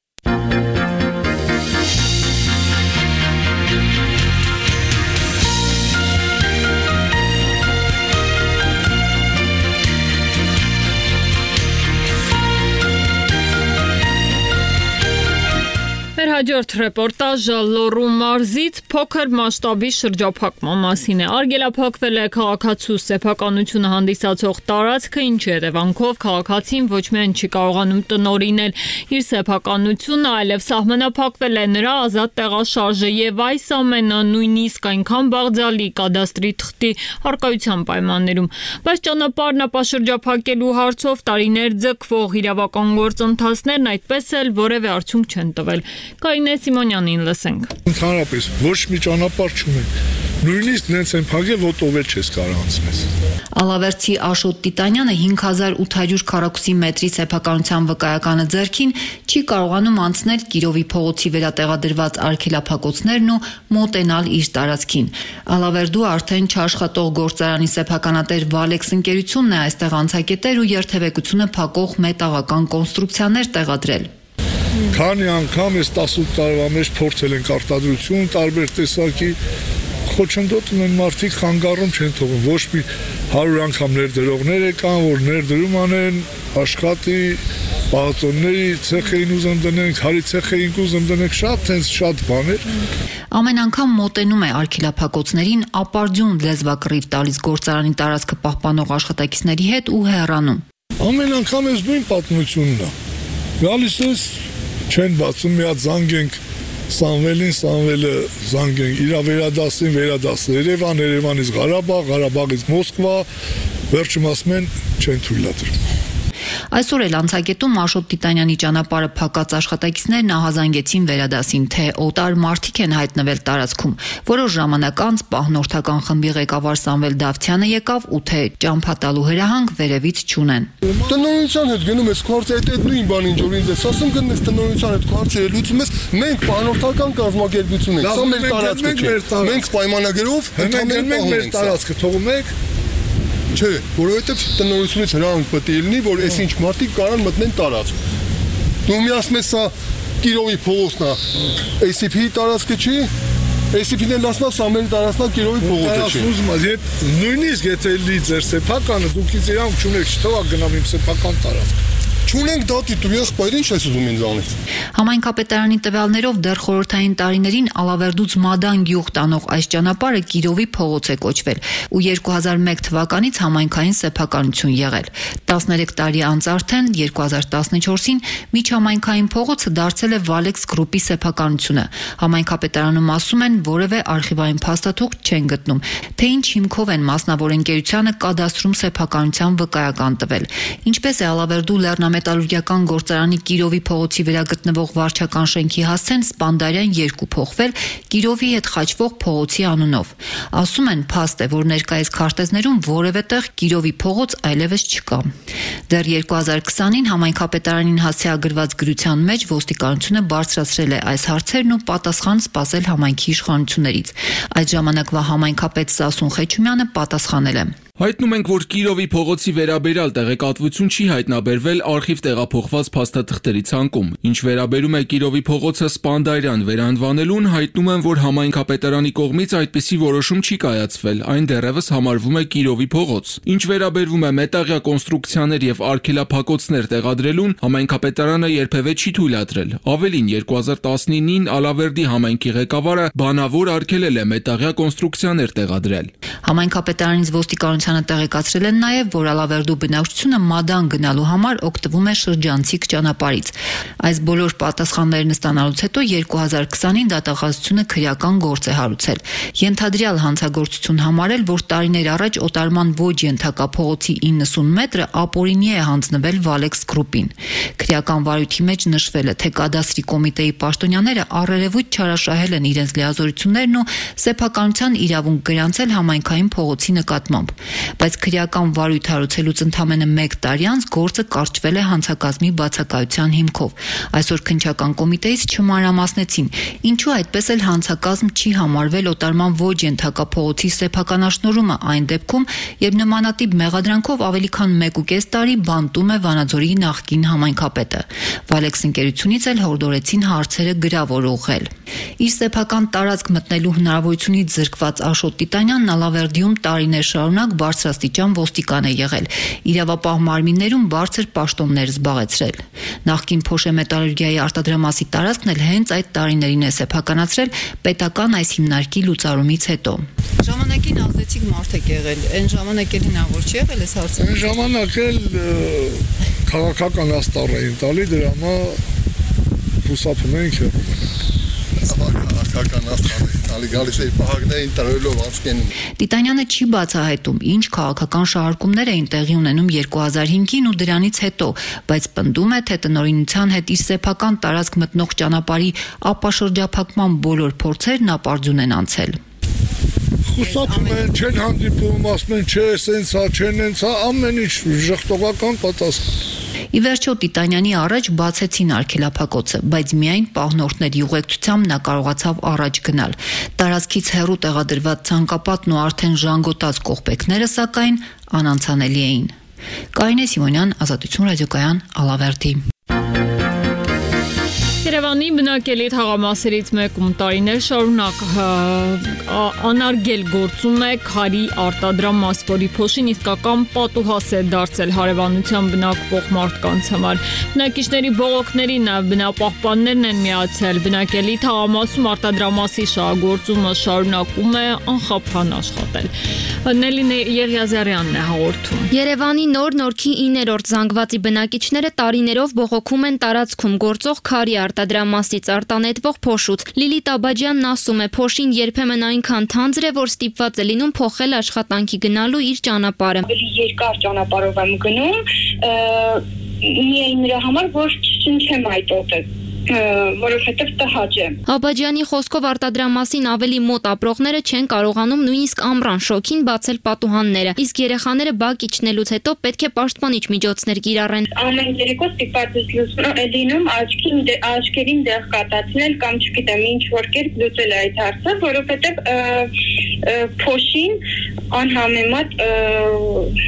Մեր հաջորդ ռեպորտաժը Լոռու մարզից փոքր մասշտաբի շրջափակման մասին է։ Արգելափակվել է քաղաքացու սեփականությունը հանդիսացող տարածքը, ինչի հետևանքով քաղաքացին ոչ միայն չի կարողանում տնօրինել իր սեփականությունը, այլև սահմանափակվել է նրա ազատ տեղաշարժը, եւ այս ամենը նույնիսկ այնքան բաղձալի կադաստրի թղթի առկայության պայմաններում։ Բայց ճանապարհն ապաշրջափակելու հարցով տարիներ ձգվող իրավական գործընթացներն այդպես էլ որևէ արդյունք չեն տվել։ Կարինե Սիմոնյանին լսենք։ Ընդհանրապես ոչ մի ճանապարհ չունենք։ Նույնիսկ նենց են փակել, ոտովել չես կարող անցնել։ Ալավերցի Աշոտ Տիտանյանը հինգ հազար ութ հարյուր քառակուսի մետրի սեփականության վկայականը ձեռքին չի կարողանում անցնել Կիրովի փողոցի վերատեղադրված արգելափակոցներն ու մոտենալ իր տարածքին։ Ալավերդու արդեն չաշխատող գործարանի սեփականատեր Վալեքս ընկերությունն է այստեղ անցակետեր ու երթևեկությունը փակող մետաղական կոնստրուկցիաներ տեղադրել։ Քանի անգամ այս տասութ տարվա մեջ փորձել ենք արտադրություն տարբեր տեսակի, խոչընդոտում են մարդիկ, խանգարում չեն թողում, ոչ մի հարյուր անգամ ներդրողներ եկան, որ ներդրում անեն, աշխատի, պահածոնների ցեխ էին ուզում դնենք, հարի ցեխ էին ուզում դնենք, շատ հենց շատ բաներ։ Ամեն անգամ մոտենում է արգելափակոցներին, ապարդյուն լեզվակռիվ տալիս գործարանի տարածքը պահպանող աշխատակիցների հետ ու հեռանում։ Ամեն անգամ այս նույն պատմությունն է։ Գալիս ես չեն բացում, մի հատ զանգ ենք Սամվելին, Սամվելը զանգ ենք, իրա վերադասին, վերադասը Երևան, Երևանից Ղարաբաղ, Ղարաբաղից Մոսկվա, վերջում ասում են չեն թույլատրում։ Այսօր էլ անցագետում Աշոտ Տիտանյանի ճանապարհը փակած աշխատակիցներն ահազանգեցին վերադասին, թե օտար մարդիկ են հայտնվել տարածքում։ Որոշ ժամանակ անց պահնորդական խմբի ղեկավար Սամվել Դավթյանը եկավ ու թե ճամփա տալու հրահանգ վերևից չունեն։ Տնօրինության հետ գնում ես քարտը, այդ նույն բան ինչ որ ինձ ես ասում, գնում ես տնօրինության հետ քարտը լուծում ես, մենք պահնորդական կազմակերպություն ենք, սա մեր տարածքը չէ։ Մենք պայմանագրով ընդհանրապես մեր տարածքը թողում ենք։ Չէ, որովհետև տնօրինությունից հրահանգ պետք է լինի, որ այս ինչ մարդիկ կարան մտնեն տարածք։ Դու մի ասում ես, սա Կիրովի փողոցն է, A C P-ի տարածքը չի, A C P-ն էլ ասում է, սա մեր տարածքն է, Կիրովի փողոցը չի։ Ուզում ես, նույնիսկ եթե լի ձեր սեփականը, դուք ինձ իրանք չունեք, չթողա գնամ իմ սեփական տարածք։ Չունենք դատի դու եղբայր ինչ ես ուզում ինձանից։ Համայնքապետարանի տվյալներով դեռ խորհրդային տարիներին Ալավերդուց Մադան գյուղ տանող այս ճանապարհը Կիրովի փողոց է կոչվել ու երկու հազար մեկ թվականից համայնքային սեփականություն եղել։ տասներեք տարի անց արդեն երկու հազար տասնչորսին միջհամայնքային փողոցը դարձել է Valex Group-ի սեփականությունը։ Համայնքապետարանում ասում են, որևէ արխիվային փաստաթուղթ չեն գտնում, թե ինչ հիմքով են մասնավոր ընկերությանը կադաստրում սեփականության վկայական տվել։ Ինչպես է Ալավերդու լեռնամետալուրգիական գործարանի Կիրովի փողոցի վրա գտնվող վարչական շենքի հասցեն Սպանդարյան երկու փոխվել Կիրովի հետ խաչվող փողոցի անունով։ Ասում են, փաստ է, որ ներկայիս քարտեզներում որևէ տեղ Կիրովի փողոց այլևս չկա։ Դեռ երկու հազար քսանին համայնքապետարանին հասցեագրված գրության մեջ ոստիկանությունը բարձրացրել է այս հարցերն ու պատասխան սպասել համայնքի իշխանություններից։ Այդ ժամանակվա համայնքապետ Սասուն Խեչումյանը պատասխանել է. Հայտնում ենք, որ Կիրովի փողոցի վերաբերյալ տեղեկատվություն չի հայտնաբերվել արխիվ տեղափոխված փաստաթղթերի ցանկում։ Ինչ վերաբերում է Կիրովի փողոցը Սպանդարյան վերանվանելուն, հայտնում են, որ համայնքապետարանի կողմից այդպիսի որոշում չի կայացվել, այն դեռևս համարվում է Կիրովի փողոց։ Ինչ վերաբերում է մետաղյա կոնստրուկցիաներ եւ արգելափակոցներ տեղադրելուն, համայնքապետարանը երբևէ չի թույլատրել։ Ավելին, երկու հազար տասնինին Ալավերդի համայնքի ղեկավարը բանավոր արգելել է մետաղյա կոնստրուկցիաներ տեղադրել։ Համայնքապետարանից ոստիկանության տեղեկացրել են նաև, որ Ալավերդու բնակչությունը Մադան գնալու համար օգտվում է շրջանցիկ ճանապարհից։ Այս բոլոր պատասխաններն ստանալուց հետո երկու հազար քսանին դատախազությունը քրեական գործ է հարուցել։ Ենթադրյալ հանցագործություն համարել, որ տարիներ առաջ օտարման ոչ ենթակա փողոցի իննսուն մետրը ապօրինի է հանձնվել Valex Group-ին։ Քրեական վարույթի մեջ նշվել է, թե կադաստրի կոմիտեի պաշտոնյաները առերևույթ չարաշահել են իրենց լիազորություններն ու սեփականության իրավունք գրանցել համայնքային փողոցի նկատմամբ։ Բայց քրեական վարույթ հարուցելուց ընդամենը մեկ տարի անց գործը կարճվել է հանցակազմի բացակայության հիմքով։ Այսօր քննչական կոմիտեից չմանրամասնեցին, ինչու այդպես էլ հանցակազմ չի համարվել օտարման ոչ ենթակա փողոցի սեփականաշնորհումը այն դեպքում, երբ նմանատիպ մեղադրանքով ավելի քան մեկ ու կես տարի բանտում է Վանաձորի նախկին համայնքապետը։ Valex ընկերությունից էլ հորդորեցին հարցերը գրավոր ուղղել։ Իր սեփական տարածք մտնելու հնարավորությունից զրկված Աշոտ Տիտանյանն Ալավերդիում տարիներ շարունակ բարձրաստիճան ոստիկան է եղել, իրավապահ մարմիններում բարձր պաշտոններ զբաղեցրել։ Նախկին Փոշե մետալուրգիայի արտադրամասի տարածքն էլ հենց այդ տարիներին է սեփականացրել պետական այս հիմնարկի լուծարումից հետո։ Ժամանակին ազդեցիկ մարդ եք եղել, այն ժամանակ էլ հնարավոր չի եղել այս հարցը։ Այն ժամանակ էլ քաղաքական աստառ էին տալի, դրա համար հուսափում ենք եղել։ Քաղաքական աստառ էին տալի, գալիս էին պահակներին տրելով անցկեն։ Տիտանյանը չի բացահայտում, ինչ քաղաքական շահարկումներ էին տեղի ունենում երկու հազար հինգին ու դրանից հետո, բայց պնդում է, թե տնօրինության հետ իր սեփական տարածք մտնող ճանապարհի ապաշրջափակման բոլոր փորձերն ապարդյուն են անցել։ Խուսափում են, չեն հանդիպում, ասում են, չէ, սենց հա, չեն ենց հա, ամեն ինչ ժխտողական պատասխան։ Ի վերջո Տիտանյանի առաջ բացեցին արգելափակոցը, բայց միայն պահնորդների ուղեկցությամբ նա կարողացավ առաջ գնալ։ Տարածքից հեռու տեղադրված ցանկապատն ու արդեն ժանգոտած կողպեքները սակայն անանցանելի էին։ Կարինե Սիմոնյան, Ազատություն ռադիոկայան, Ալավերդի։ Երևանի բնակելի թաղամասերից մեկում տարիներ շարունակ անարգել գործում է քարի արտադրամաս, որի փոշին իսկական պատուհաս է դարձել հարևանության բնակվող մարդկանց համար։ Բնակիչների բողոքներին նաև բնապահպաններն են միացել։ Բնակելի թաղամասում արտադրամասի շահագործումը շարունակում է անխափան աշխատել։ Նելին Եղիազարյանն է հաղորդում։ Երևանի Նոր Նորքի իններորդ զանգվածի բնակիչները տարիներով բողոքում են տարածքում գործող քարի արտադրամասից արտանետվող փոշուց։ Լիլիթ Աբաջյանն ասում է, փոշին երբեմն այնքան թանձր է, որ ստիպված է լինում փոխել աշխատանքի գնալու իր ճանապարհը։ Ավելի երկար ճանապարհով եմ գնում, միայն նրա համար, որ չչնչեմ այդ օդը, որովհետև տհաճ է։ Աբաջյանի խոսքով արտադրամասին ավելի մոտ ապրողները չեն կարողանում նույնիսկ ամռան շոգին բացել պատուհանները, իսկ երեխաները բակ իջնելուց հետո պետք է պաշտպանիչ միջոցներ կիրառեն։ Ամեն երեկո ստիպված ես լինում աչքին աչքերին դեղ կատացնել կամ չգիտեմ ինչ որ կերպ լուծել այդ հարցը, որովհետև փոշին անհամեմատ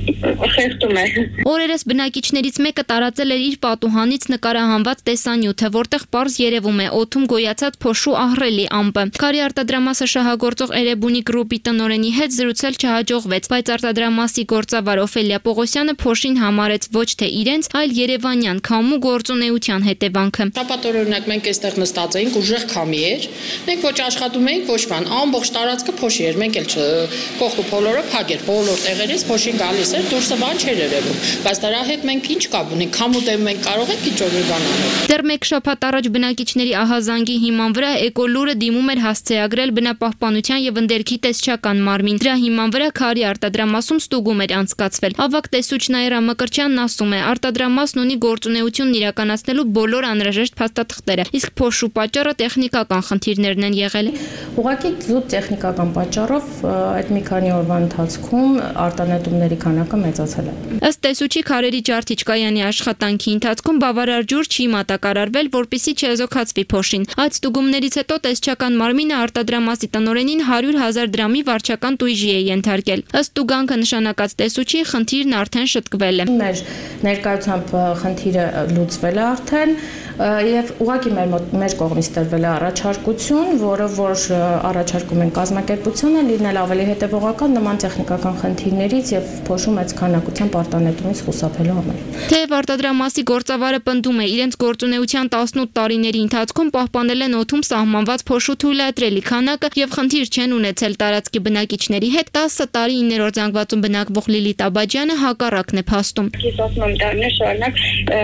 խեղդում է։ Օրերս բնակիչներից մեկը տարածել էր իր պատուհանից նկարահանված տեսանյութը, որտեղ պարզ երևում է օդում գոյացած փոշու ահռելի ամպը։ Քարի արտադրամասը շահագործող Էրեբունի գրուպի տնօրենի հետ զրուցել չհաջողվեց, բայց արտադրամասի գործավար Օֆելիա Պողոսյանը փոշին համարեց ոչ թե իրենց, այլ երևանյան քամու գործունեության հետևանքը։ Շաբաթօրինակ մենք այստեղ նստած էինք, ուժեղ քամի էր։ Մենք ոչ աշխատում էինք, ոչ բան, ամբողջ տարածքը փոշի էր, մենք էլ չկողքը փոլորը փակ էր, բոլոր տեղերից փոշի գալիս էր, դուրսը բան չէր երևում, բայց դրա հետ մենք ինչ կապ ունենք, քամուտը մենք կարող ենք ինչ-որ մի բան անել։ Դեռ մեկ շաբաթ առաջ բնակիչների ահազանգի հիման վրա Էկոլուրը դիմում էր հասցեագրել բնապահպանության եւ ընդերքի տեսչական մարմին։ Դրա հիման վրա քարի արտադրամասում ստուգում էր անցկացվել։ Ավագ տեսուչ Նաիրա Մկրտչյանն ասում է, արտադրամասն ունի գործունեությունն իրականացնելու բոլոր անհրաժեշտ փաստաթղթերը, իսկ փոշու պատճառը տեխնիկական խնդիրներն են եղել։ Ուղղակի զուտ տեխնիկական պատճառով այդ մի քանի օրվա ընթացքում արտանետումների քանակը մեծացել է։ Ըստ տեսուչի քարերի ջարդիչ կայանի աշխատանքի ընթացքում բավարար ջուր չի մատակարարվել, որպեսզի չեզոքացվի փոշին։ Այդ ստուգումներից հետո տեսչական մարմինը արտադրամասի տնօրենին հարյուր հազար դրամի վարչական տույժի է ենթարկել։ Ըստ տուգանքը նշանակած տեսուչի խնդիրն արդեն շտկվել է։ Մեր ներկայությամբ խնդիրը լուծվել է արդեն եւ ուղղակի մեր մեր կողմից տրվել է առաջարկություն, որը որ առաջարկում են կազմակերպությանը լինել ավելի հետեւողական նման տեխնիկական խնդիրներից եւ փոշու մեծ քանակությամբ արտանետումից խուսափելու համար։ Թեև արտադրամասի գործավարը պնդում է, իրենց գործունեության տասնութ տարիների ընթացքում պահպանել են օդում սահմանված փոշու թույլատրելի քանակը եւ խնդիր չեն ունեցել տարածքի բնակիչների հետ, տասը տարի իններորդ զանգվածում բնակվող Լիլիթ Աբաջյանը հակառակն է փաստում։ Ես ասում եմ դառնա շարունակ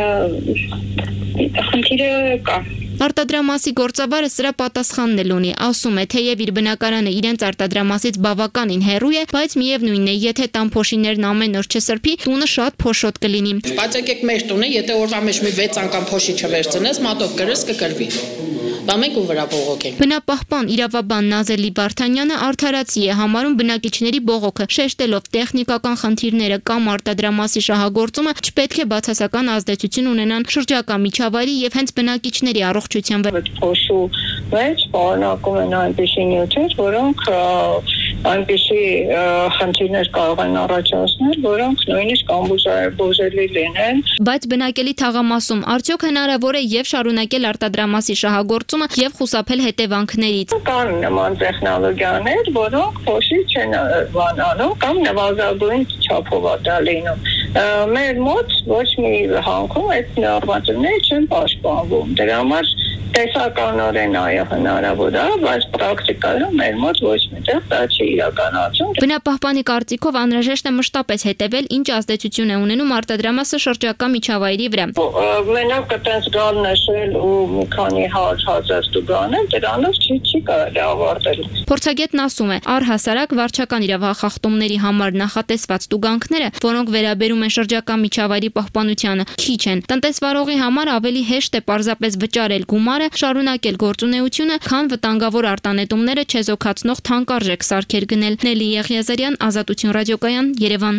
խնդիրը կա։ Արտադրամասի գործավարը սրա պատասխանն էլ ունի, ասում է, թեև իր բնակարանը իրենց արտադրամասից բավականին հեռու է, բայց միևնույնն է, եթե տան փոշիներն ամեն օր չսրբի, տունը շատ փոշոտ կլինի։ Բայց եկեք մեր տունը, եթե օրվա մեջ մի վեց անգամ փոշի չվերցնես, մատով գրես կկրվի։ Դա մենք ու վրա բողոքենք։ Բնապահպան իրավաբան Նազելի Վարդանյանը արդարացի է համարում բնակիչների բողոքը, շեշտելով տեխնիկական խնդիրները կամ արտադրամասի շահագործումը չպետք է բացասական ազդեցություն ունենան շրջակա միջավայրի եւ հենց բնակիչների առողջության վրա։ Փոշու մեջ պարունակում են այնպիսի նյութեր, որոնք այնպիսի խնդիրներ կարող են առաջացնել, որոնք նույնիսկ անբուժելի լինեն։ Բայց բնակելի թաղամասում արդյոք հնարավոր է եւ շարունակել արտադրամասի շահագործումը եւ խուսափել հետևանքներից։ Կան նման տեխնոլոգիաներ, որոնք փոշի չեն վանանում կամ նվազագույն չափով է լինում։ Մեր մոտ ոչ մի հանքում այդ նորմատիվները չեն պաշտպանվում։ Դրա համար տեսականորեն այո հնարավոր է, բայց պրակտիկայում մեր մոտ ոչ միտեղ դա չի իրականացում։ Բնապահպանի կարծիքով անհրաժեշտ է մշտապես հետևել, ինչ ազդեցություն է ունենում արտադրամասը շրջակա միջավայրի վրա։ Մենակ այդպես գալ նշել ու մի քանի հազար տուգանել, դրանով չի չի կարելի ավարտել։ Փորձագետն ասում է, առհասարակ վարչական իրավախախտումների համար նախատեսված տուգանքները, որոնք վերաբերում են շրջակա միջավայրի պահպանությանը, քիչ են։ Տնտեսվարողի համար ավելի հեշտ է պարզապես վճարել գումարը, շարունակել գործունեությունը, քան վտանգավոր արտանետումները չեզոքացնող թանկարժեք սարքեր գնել։ Նելի Եղիազարյան, Ազատություն ռադիոկայան, Երևան։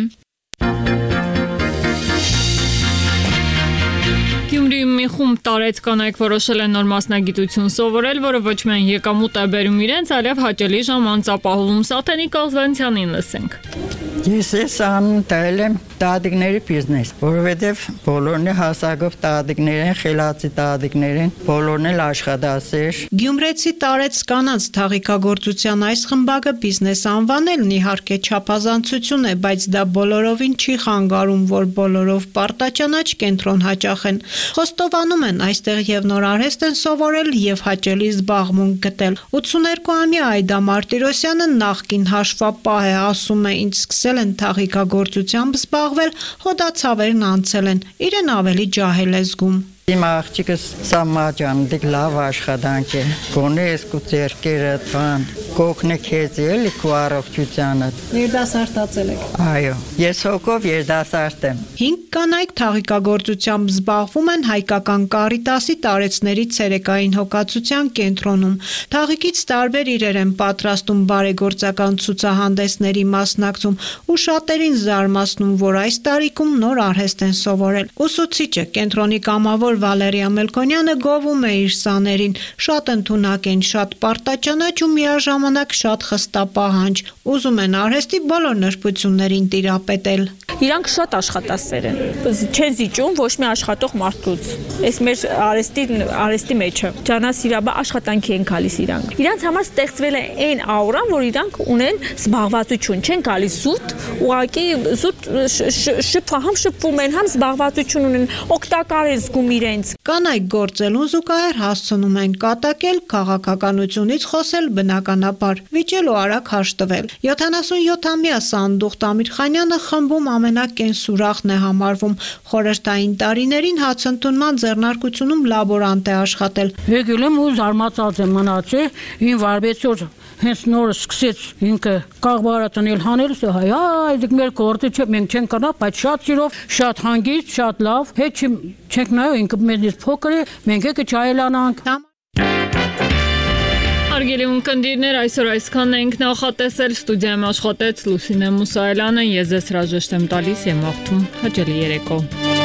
Գյումրիում մի խումբ տարեց կանայք որոշել են նոր մասնագիտություն սովորել, որը ոչ միայն եկամուտ է բերում իրենց, այլև հաճելի ժամանց ապահովում։ Սաթենիկ Աղվանցյանին լսենք։ Ես ես անում տալ եմ տատիկների բիզնես, որովհետև բոլորն հասակով տատիկներ են, խելացի տատիկներ են, բոլորն էլ աշխատասեր։ Գյումրեցի տարեց կանանց թաղիկագործության այս խմբակը բիզնես անվանելն իհարկե չափազանցություն է, բայց դա բոլորովին չի խանգարում, որ բոլորով պարտաճանաչ կենտրոն հաճախեն։ Խոստովանում են այստեղ եւ նոր արհեստ են սովորել եւ հաճելի զբաղմունք գտել։ ութսուներկուամյա Այդա Մարտիրոսյանը նախկին հաշվապահ է, ասում է, ինձ սկսել են թաղիկագործությամբ զբաղվել, հոդացավերն անցել են, իրեն ավելի ջահել է զգում։ Իմ աղջիկս Սամաջան դիք լավ աշխատանք է, գոնե ես կու ձերքերը տան, կողն է քեզ էլի քու առողջությանը։ Երդասարտացել եք։ Այո, ես հոգով երդասարտ եմ։ Հինգ կանայք թաղիկագործությամբ զբաղվում են հայկական Կարիտասի տարեցների ցերեկային հոգացության կենտրոնում։ Թաղիկից տարբեր իրեր են պատրաստում, բարեգործական ցուցահանդեսների մասնակցում ու շատերին զարմացնում, որ այս տարիքում նոր արհեստ են սովորել։ Ուսուցիչը կենտրոնի կամավոր Վալերիա Մելքոնյանը գովում է իր սաներին, շատ ընդունակ են, շատ պարտաճանաչ ու միաժամանակ ժամանակ շատ խստապահանջ, ուզում են արհեստի բոլոր նրբություններին տիրապետել։ Իրանք շատ աշխատասեր են, չեն զիջում ոչ մի աշխատող մարդուց։ Այս մեր արհեստի արհեստի մեջը ջանասիրաբա աշխատանքի են գալիս իրանք։ Իրանք համար ստեղծվել է այն աուրան, որ իրանք ունեն զբաղվածություն, չեն գալիս զուտ, ուղղակի զուտ շփվում, շփվում են, համ զբաղվածություն ունեն, օգտակար են զգում իրենց։ Կանայք գործելուն զուգահեռ հասցնում են կատակել, քաղաքականությունից խոսել բնականաբար, վիճել ու արագ հաշտվել։ յոթանասունյոթամյա Սանդուղ Տամիրխանյանը խմբում ամենակենսուրախն է համարվում, խորհրդային տարիներին հացընդունման ձեռնարկությունում լաբորանտ է աշխատել։ Եկել եմ ու զարմացած եմ մնացել, ին վարվեց որ հենց նոր սկսեց ինքը կաղբարա տնել հանել, հայ, այդիկ մեր գործը չէ, մենք չենք կրնա, բայց շատ սիրով, շատ հանգիստ, շատ լավ, հետ չենք նայում, ինքը մեզնից փոքր է, մենք եկը չայելանանք։ Հարգելի ունկնդիրներ, այսօր այսքանն ենք նախատեսել, ստուդիայում աշխատեց Լուսինե Մուսայելյանը, ես ձեզ հրաժեշտ եմ տալիս և մաղթում հաճելի երեկո։